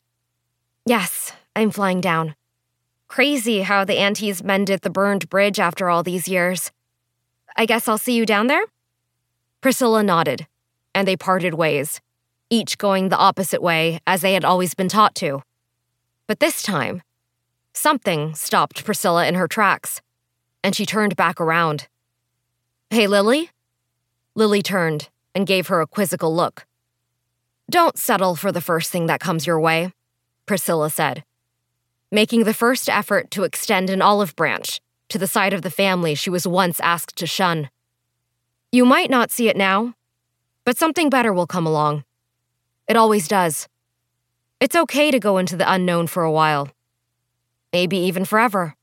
"Yes, I'm flying down. Crazy how the aunties mended the burned bridge after all these years. I guess I'll see you down there?" Priscilla nodded, and they parted ways, each going the opposite way as they had always been taught to. But this time, something stopped Priscilla in her tracks, and she turned back around. "Hey, Lily?" Lily turned and gave her a quizzical look. "Don't settle for the first thing that comes your way," Priscilla said, making the first effort to extend an olive branch to the side of the family she was once asked to shun. "You might not see it now, but something better will come along. It always does. It's okay to go into the unknown for a while. Maybe even forever."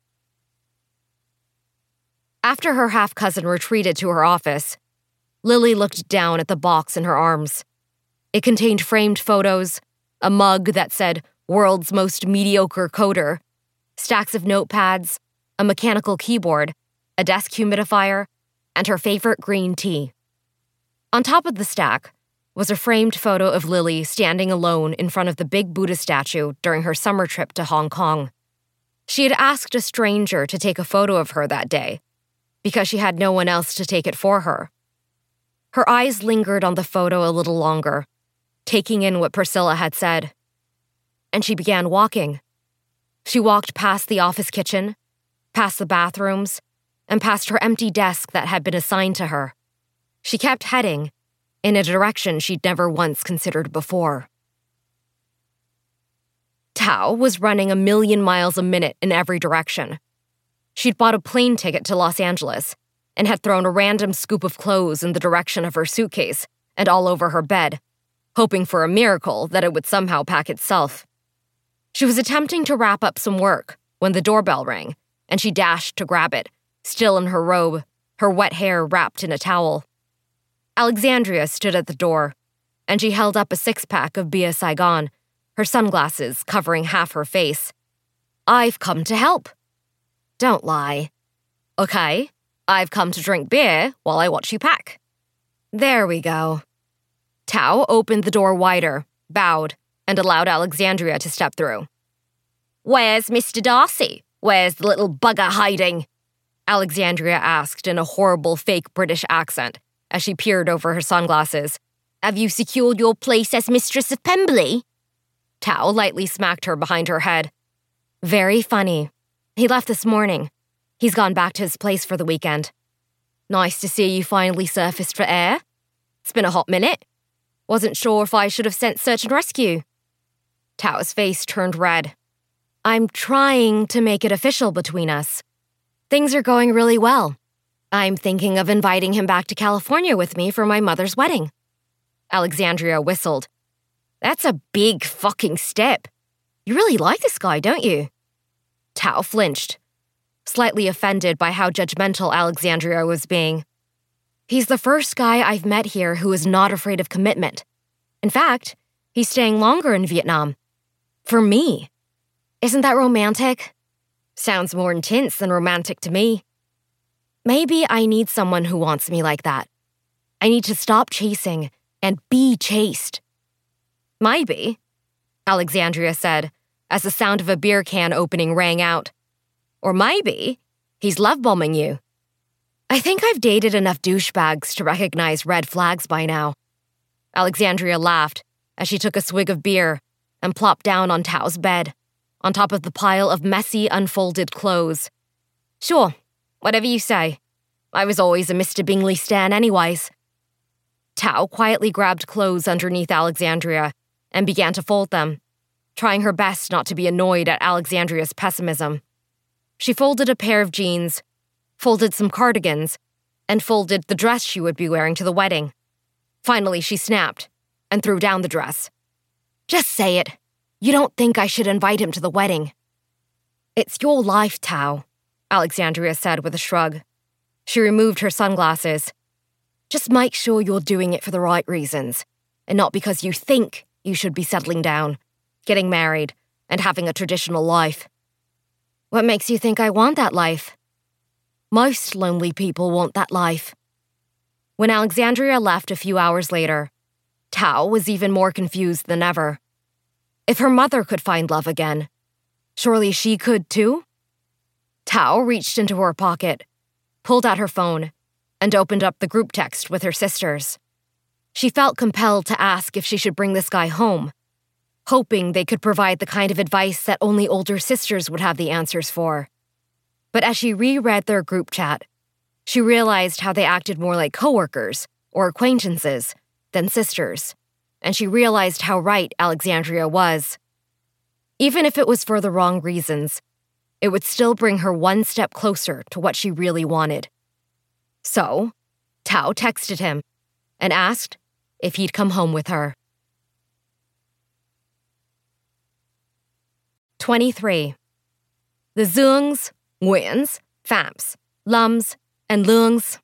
After her half-cousin retreated to her office, Lily looked down at the box in her arms. It contained framed photos, a mug that said "World's Most Mediocre Coder," stacks of notepads, a mechanical keyboard, a desk humidifier, and her favorite green tea. On top of the stack was a framed photo of Lily standing alone in front of the big Buddha statue during her summer trip to Hong Kong. She had asked a stranger to take a photo of her that day, because she had no one else to take it for her. Her eyes lingered on the photo a little longer, taking in what Priscilla had said. And she began walking. She walked past the office kitchen, past the bathrooms, and past her empty desk that had been assigned to her. She kept heading in a direction she'd never once considered before. Tao was running a million miles a minute in every direction. She'd bought a plane ticket to Los Angeles and had thrown a random scoop of clothes in the direction of her suitcase and all over her bed, hoping for a miracle that it would somehow pack itself. She was attempting to wrap up some work when the doorbell rang, and she dashed to grab it, still in her robe, her wet hair wrapped in a towel. Alexandria stood at the door, and she held up a six-pack of Bia Saigon, her sunglasses covering half her face. "I've come to help." "Don't lie." "Okay, I've come to drink beer while I watch you pack." "There we go." Tao opened the door wider, bowed, and allowed Alexandria to step through. "Where's Mister Darcy? Where's the little bugger hiding?" Alexandria asked in a horrible fake British accent as she peered over her sunglasses. "Have you secured your place as Mistress of Pemberley?" Tao lightly smacked her behind her head. "Very funny. He left this morning. He's gone back to his place for the weekend." "Nice to see you finally surfaced for air. It's been a hot minute. Wasn't sure if I should have sent search and rescue." Tao's face turned red. "I'm trying to make it official between us. Things are going really well. I'm thinking of inviting him back to California with me for my mother's wedding." Alexandria whistled. "That's a big fucking step. You really like this guy, don't you?" Tao flinched, slightly offended by how judgmental Alexandria was being. "He's the first guy I've met here who is not afraid of commitment. In fact, he's staying longer in Vietnam. For me. Isn't that romantic?" "Sounds more intense than romantic to me." "Maybe I need someone who wants me like that. I need to stop chasing and be chased." "Maybe," Alexandria said, as the sound of a beer can opening rang out. "Or maybe he's love-bombing you." "I think I've dated enough douchebags to recognize red flags by now." Alexandria laughed as she took a swig of beer and plopped down on Tao's bed, on top of the pile of messy, unfolded clothes. "Sure, whatever you say. I was always a Mister Bingley stan anyways." Tao quietly grabbed clothes underneath Alexandria and began to fold them, trying her best not to be annoyed at Alexandria's pessimism. She folded a pair of jeans, folded some cardigans, and folded the dress she would be wearing to the wedding. Finally, she snapped and threw down the dress. "Just say it. You don't think I should invite him to the wedding." "It's your life, Tao," Alexandria said with a shrug. She removed her sunglasses. "Just make sure you're doing it for the right reasons, and not because you think you should be settling down, getting married, and having a traditional life." "What makes you think I want that life?" "Most lonely people want that life." When Alexandria left a few hours later, Tao was even more confused than ever. If her mother could find love again, surely she could too? Tao reached into her pocket, pulled out her phone, and opened up the group text with her sisters. She felt compelled to ask if she should bring this guy home, hoping they could provide the kind of advice that only older sisters would have the answers for. But as she reread their group chat, she realized how they acted more like coworkers or acquaintances than sisters, and she realized how right Alexandria was. Even if it was for the wrong reasons, it would still bring her one step closer to what she really wanted. So, Tao texted him and asked if he'd come home with her. twenty-three. The Zungs, Nguyen's, Phams, Lums, and Leungs.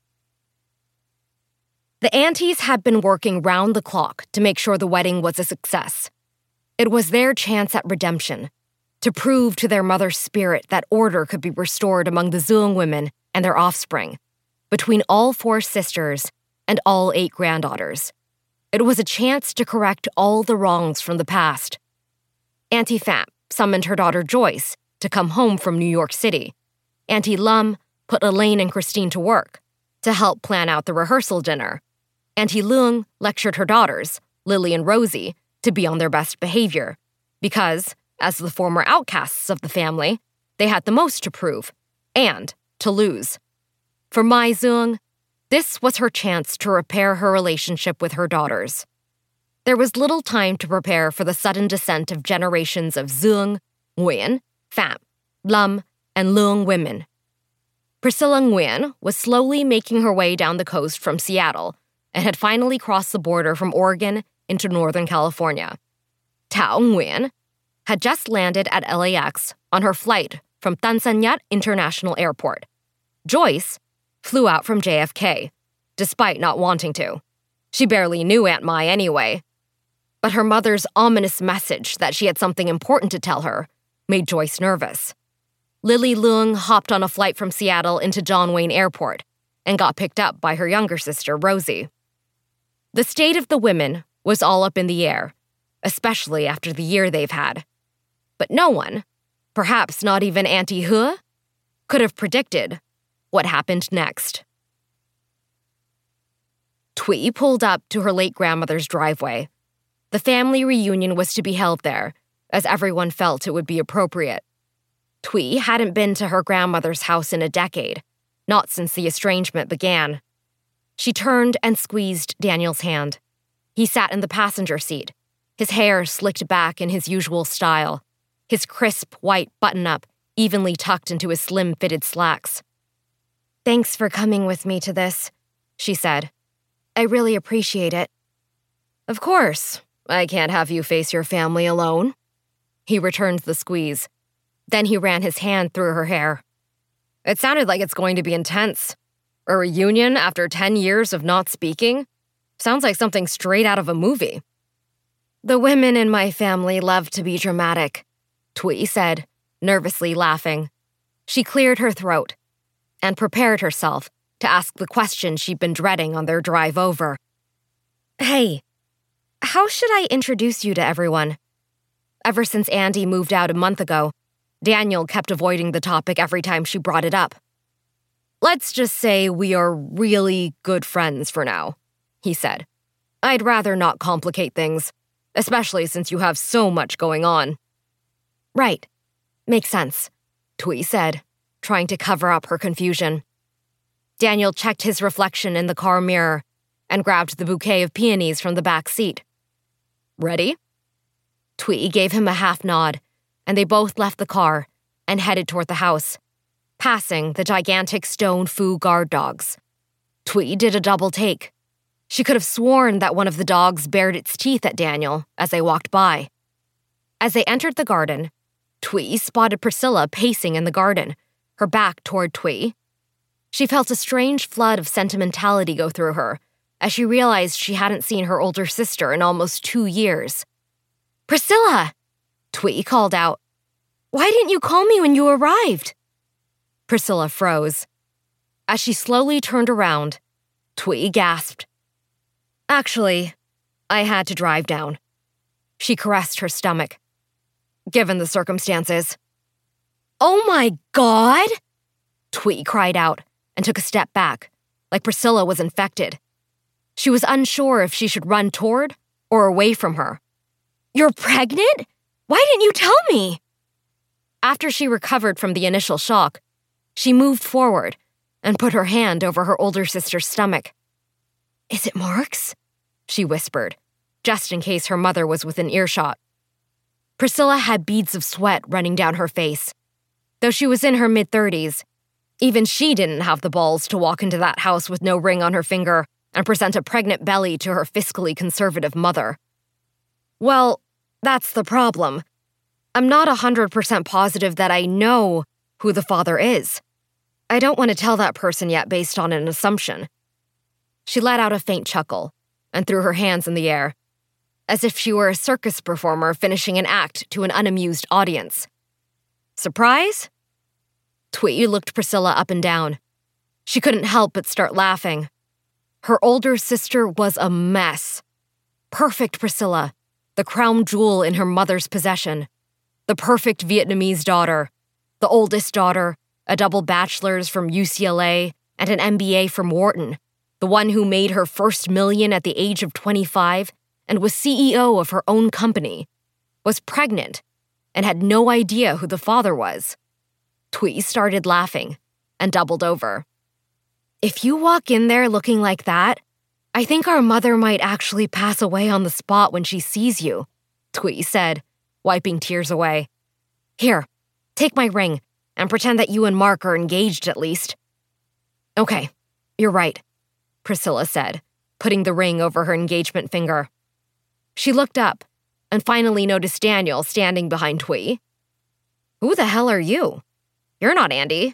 The aunties had been working round the clock to make sure the wedding was a success. It was their chance at redemption, to prove to their mother's spirit that order could be restored among the Zung women and their offspring, between all four sisters and all eight granddaughters. It was a chance to correct all the wrongs from the past. Auntie Pham summoned her daughter Joyce to come home from New York City. Auntie Lum put Elaine and Christine to work to help plan out the rehearsal dinner. Auntie Leung lectured her daughters, Lily and Rosie, to be on their best behavior, because, as the former outcasts of the family, they had the most to prove and to lose. For Mai Zung, this was her chance to repair her relationship with her daughters. There was little time to prepare for the sudden descent of generations of Zung, Nguyen, Pham, Lum, and Leung women. Priscilla Nguyen was slowly making her way down the coast from Seattle and had finally crossed the border from Oregon into Northern California. Tao Nguyen had just landed at L A X on her flight from Tan Son Nhat International Airport. Joyce flew out from J F K, despite not wanting to. She barely knew Aunt Mai anyway. But her mother's ominous message that she had something important to tell her made Joyce nervous. Lily Leung hopped on a flight from Seattle into John Wayne Airport and got picked up by her younger sister, Rosie. The state of the women was all up in the air, especially after the year they've had. But no one, perhaps not even Auntie He, could have predicted what happened next. Thuy pulled up to her late grandmother's driveway. The family reunion was to be held there, as everyone felt it would be appropriate. Thuy hadn't been to her grandmother's house in a decade, not since the estrangement began. She turned and squeezed Daniel's hand. He sat in the passenger seat, his hair slicked back in his usual style, his crisp white button-up evenly tucked into his slim-fitted slacks. "Thanks for coming with me to this," she said. "I really appreciate it." "Of course. I can't have you face your family alone." He returned the squeeze. Then he ran his hand through her hair. "It sounded like it's going to be intense. A reunion after ten years of not speaking? Sounds like something straight out of a movie." "The women in my family love to be dramatic," Thuy said, nervously laughing. She cleared her throat and prepared herself to ask the question she'd been dreading on their drive over. "Hey, how should I introduce you to everyone?" Ever since Andy moved out a month ago, Daniel kept avoiding the topic every time she brought it up. "Let's just say we are really good friends for now," he said. "I'd rather not complicate things, especially since you have so much going on." "Right. Makes sense," Thuy said, trying to cover up her confusion. Daniel checked his reflection in the car mirror and grabbed the bouquet of peonies from the back seat. "Ready?" Thuy gave him a half nod, and they both left the car and headed toward the house, passing the gigantic stone Fu guard dogs. Thuy did a double take. She could have sworn that one of the dogs bared its teeth at Daniel as they walked by. As they entered the garden, Thuy spotted Priscilla pacing in the garden, her back toward Thuy. She felt a strange flood of sentimentality go through her as she realized she hadn't seen her older sister in almost two years. "Priscilla!" Thuy called out. "Why didn't you call me when you arrived?" Priscilla froze. As she slowly turned around, Thuy gasped. "Actually, I had to drive down." She caressed her stomach. "Given the circumstances." "Oh my God!" Thuy cried out and took a step back, like Priscilla was infected. She was unsure if she should run toward or away from her. "You're pregnant? Why didn't you tell me?" After she recovered from the initial shock, she moved forward and put her hand over her older sister's stomach. "Is it Mark's?" she whispered, just in case her mother was within earshot. Priscilla had beads of sweat running down her face. Though she was in her mid-thirties, even she didn't have the balls to walk into that house with no ring on her finger and present a pregnant belly to her fiscally conservative mother. "Well, that's the problem. I'm not one hundred percent positive that I know who the father is. I don't want to tell that person yet based on an assumption." She let out a faint chuckle and threw her hands in the air, as if she were a circus performer finishing an act to an unamused audience. "Surprise?" Thuy looked Priscilla up and down. She couldn't help but start laughing. Her older sister was a mess. Perfect Priscilla, the crown jewel in her mother's possession. The perfect Vietnamese daughter, the oldest daughter, a double bachelor's from U C L A and an M B A from Wharton, the one who made her first million at the age of twenty-five and was C E O of her own company, was pregnant and had no idea who the father was. Thuy started laughing and doubled over. "If you walk in there looking like that, I think our mother might actually pass away on the spot when she sees you," Thuy said, wiping tears away. "Here, take my ring and pretend that you and Mark are engaged at least." "Okay, you're right," Priscilla said, putting the ring over her engagement finger. She looked up and finally noticed Daniel standing behind Twee. Who the hell are you? You're not Andy.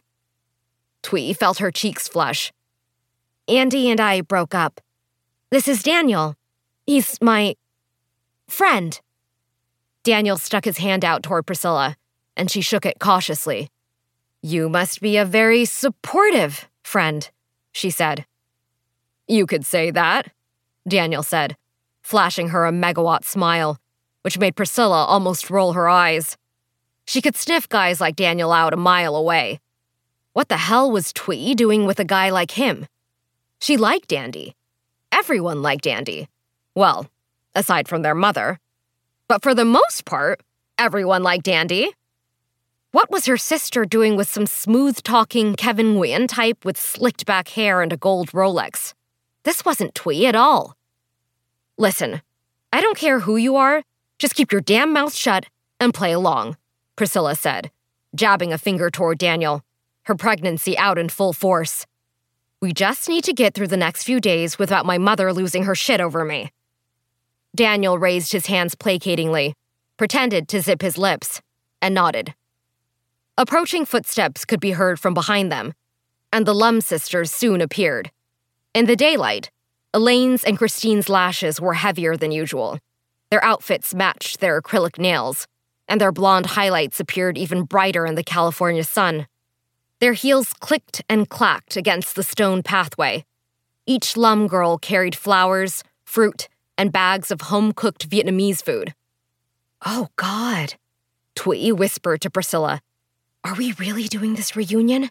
Twee felt her cheeks flush. Andy and I broke up. This is Daniel. He's my friend. Daniel stuck his hand out toward Priscilla, and she shook it cautiously. You must be a very supportive friend, she said. You could say that, Daniel said, flashing her a megawatt smile, which made Priscilla almost roll her eyes. She could sniff guys like Daniel out a mile away. What the hell was Twee doing with a guy like him? She liked Andy. Everyone liked Andy. Well, aside from their mother. But for the most part, everyone liked Andy. What was her sister doing with some smooth-talking Kevin Nguyen type with slicked-back hair and a gold Rolex? This wasn't Twee at all. Listen, I don't care who you are, just keep your damn mouth shut and play along, Priscilla said, jabbing a finger toward Daniel, her pregnancy out in full force. We just need to get through the next few days without my mother losing her shit over me. Daniel raised his hands placatingly, pretended to zip his lips, and nodded. Approaching footsteps could be heard from behind them, and the Lum sisters soon appeared. In the daylight, Elaine's and Christine's lashes were heavier than usual. Their outfits matched their acrylic nails, and their blonde highlights appeared even brighter in the California sun. Their heels clicked and clacked against the stone pathway. Each Lum girl carried flowers, fruit, and bags of home-cooked Vietnamese food. Oh, God, Twee whispered to Priscilla. Are we really doing this reunion?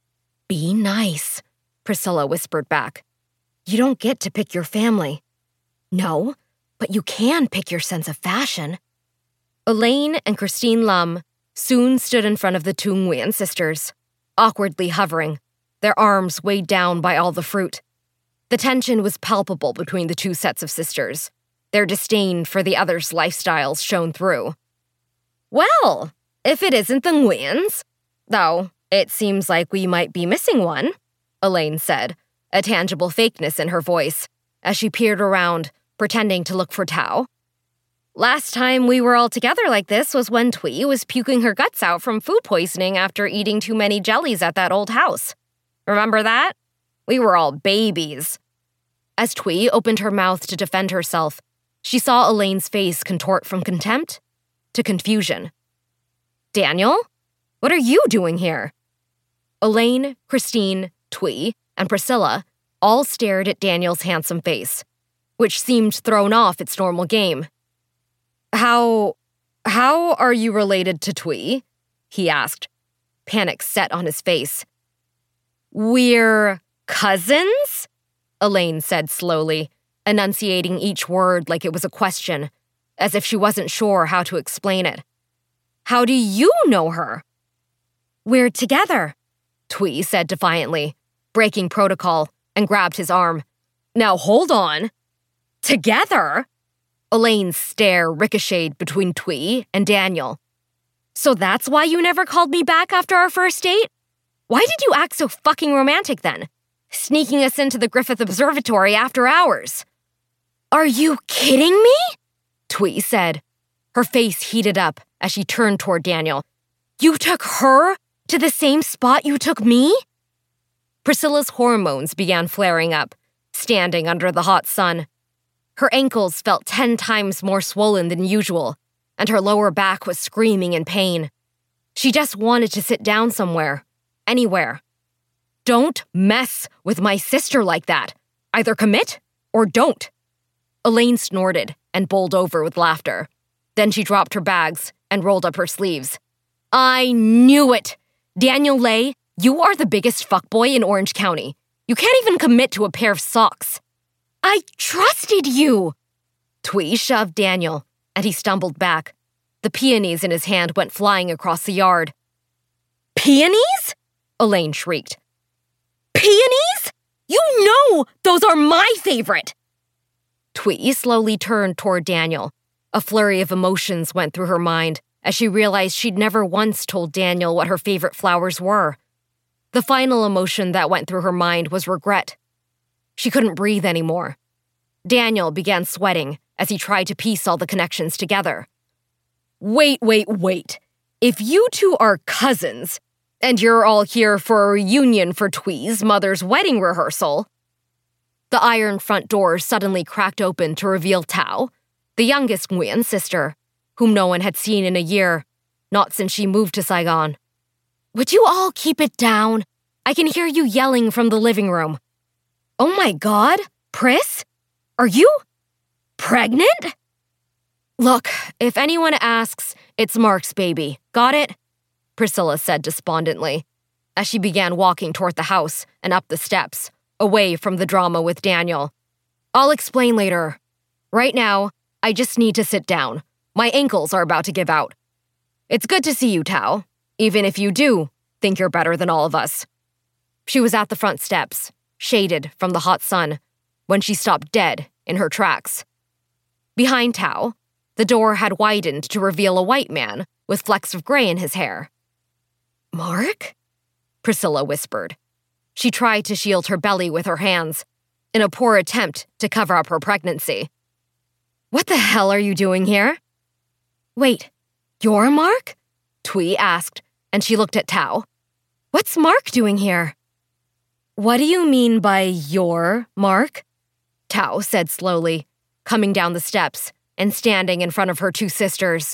Be nice, Priscilla whispered back. You don't get to pick your family. No, but you can pick your sense of fashion. Elaine and Christine Lum soon stood in front of the two Nguyen sisters, awkwardly hovering, their arms weighed down by all the fruit. The tension was palpable between the two sets of sisters. Their disdain for the other's lifestyles shone through. Well, if it isn't the Nguyens, though it seems like we might be missing one, Elaine said, a tangible fakeness in her voice, as she peered around, pretending to look for Tao. Last time we were all together like this was when Twee was puking her guts out from food poisoning after eating too many jellies at that old house. Remember that? We were all babies. As Twee opened her mouth to defend herself, she saw Elaine's face contort from contempt to confusion. Daniel? What are you doing here? Elaine, Christine, Twee, and Priscilla all stared at Daniel's handsome face, which seemed thrown off its normal game. How... how are you related to Twee? He asked, panic set on his face. We're cousins? Elaine said slowly, enunciating each word like it was a question, as if she wasn't sure how to explain it. How do you know her? We're together, Twee said defiantly, breaking protocol, and grabbed his arm. Now hold on. Together? Elaine's stare ricocheted between Twee and Daniel. So that's why you never called me back after our first date? Why did you act so fucking romantic then? Sneaking us into the Griffith Observatory after hours. Are you kidding me? Twee said. Her face heated up as she turned toward Daniel. You took her to the same spot you took me? Priscilla's hormones began flaring up, standing under the hot sun. Her ankles felt ten times more swollen than usual, and her lower back was screaming in pain. She just wanted to sit down somewhere, anywhere. Don't mess with my sister like that. Either commit or don't. Elaine snorted and bowled over with laughter. Then she dropped her bags and rolled up her sleeves. I knew it! Daniel Lay, you are the biggest fuckboy in Orange County. You can't even commit to a pair of socks. I trusted you! Twee shoved Daniel, and he stumbled back. The peonies in his hand went flying across the yard. Peonies? Elaine shrieked. Peonies? You know those are my favorite! Twee slowly turned toward Daniel. A flurry of emotions went through her mind as she realized she'd never once told Daniel what her favorite flowers were. The final emotion that went through her mind was regret. She couldn't breathe anymore. Daniel began sweating as he tried to piece all the connections together. Wait, wait, wait. If you two are cousins, and you're all here for a reunion for Twee's mother's wedding rehearsal... The iron front door suddenly cracked open to reveal Tao, the youngest Nguyen's sister, whom no one had seen in a year, not since she moved to Saigon. Would you all keep it down? I can hear you yelling from the living room. Oh my God, Pris? Are you pregnant? Look, if anyone asks, it's Mark's baby. Got it? Priscilla said despondently, as she began walking toward the house and up the steps, away from the drama with Daniel. I'll explain later. Right now, I just need to sit down. My ankles are about to give out. It's good to see you, Tao, even if you do think you're better than all of us. She was at the front steps, shaded from the hot sun, when she stopped dead in her tracks. Behind Tao, the door had widened to reveal a white man with flecks of gray in his hair. Mark? Priscilla whispered. She tried to shield her belly with her hands, in a poor attempt to cover up her pregnancy. What the hell are you doing here? Wait, you're Mark? Twee asked, and she looked at Tao. What's Mark doing here? What do you mean by your Mark? Tao said slowly, coming down the steps and standing in front of her two sisters.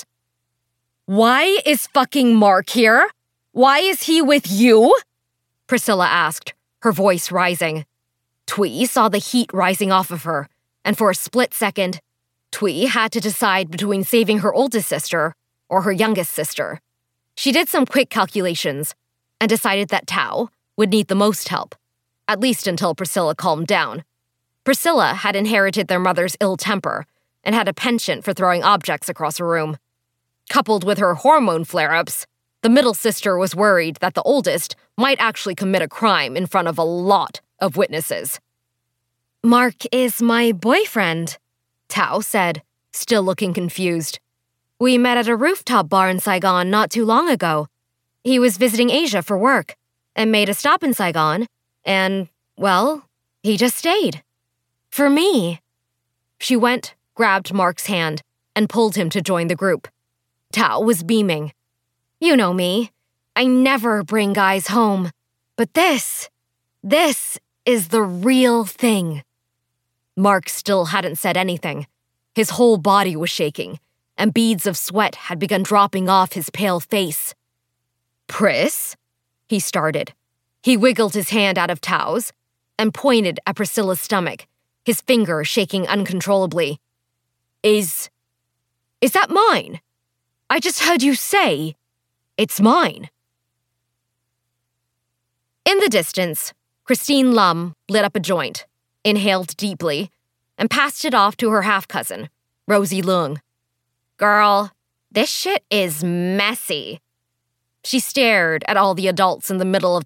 Why is fucking Mark here? Why is he with you? Priscilla asked, her voice rising. Twee saw the heat rising off of her, and for a split second, Twee had to decide between saving her oldest sister or her youngest sister. She did some quick calculations and decided that Tao would need the most help, at least until Priscilla calmed down. Priscilla had inherited their mother's ill temper and had a penchant for throwing objects across a room. Coupled with her hormone flare-ups, the middle sister was worried that the oldest might actually commit a crime in front of a lot of witnesses. Mark is my boyfriend, Tao said, still looking confused. We met at a rooftop bar in Saigon not too long ago. He was visiting Asia for work and made a stop in Saigon, and, well, he just stayed. For me. She went, grabbed Mark's hand, and pulled him to join the group. Tao was beaming. You know me. I never bring guys home. But this, this is the real thing. Mark still hadn't said anything. His whole body was shaking, and beads of sweat had begun dropping off his pale face. Pris? He started. He wiggled his hand out of Tao's and pointed at Priscilla's stomach, his finger shaking uncontrollably. Is... is that mine? I just heard you say... it's mine. In the distance, Christine Lum lit up a joint, inhaled deeply, and passed it off to her half-cousin, Rosie Leung. Girl, this shit is messy. She stared at all the adults in the middle of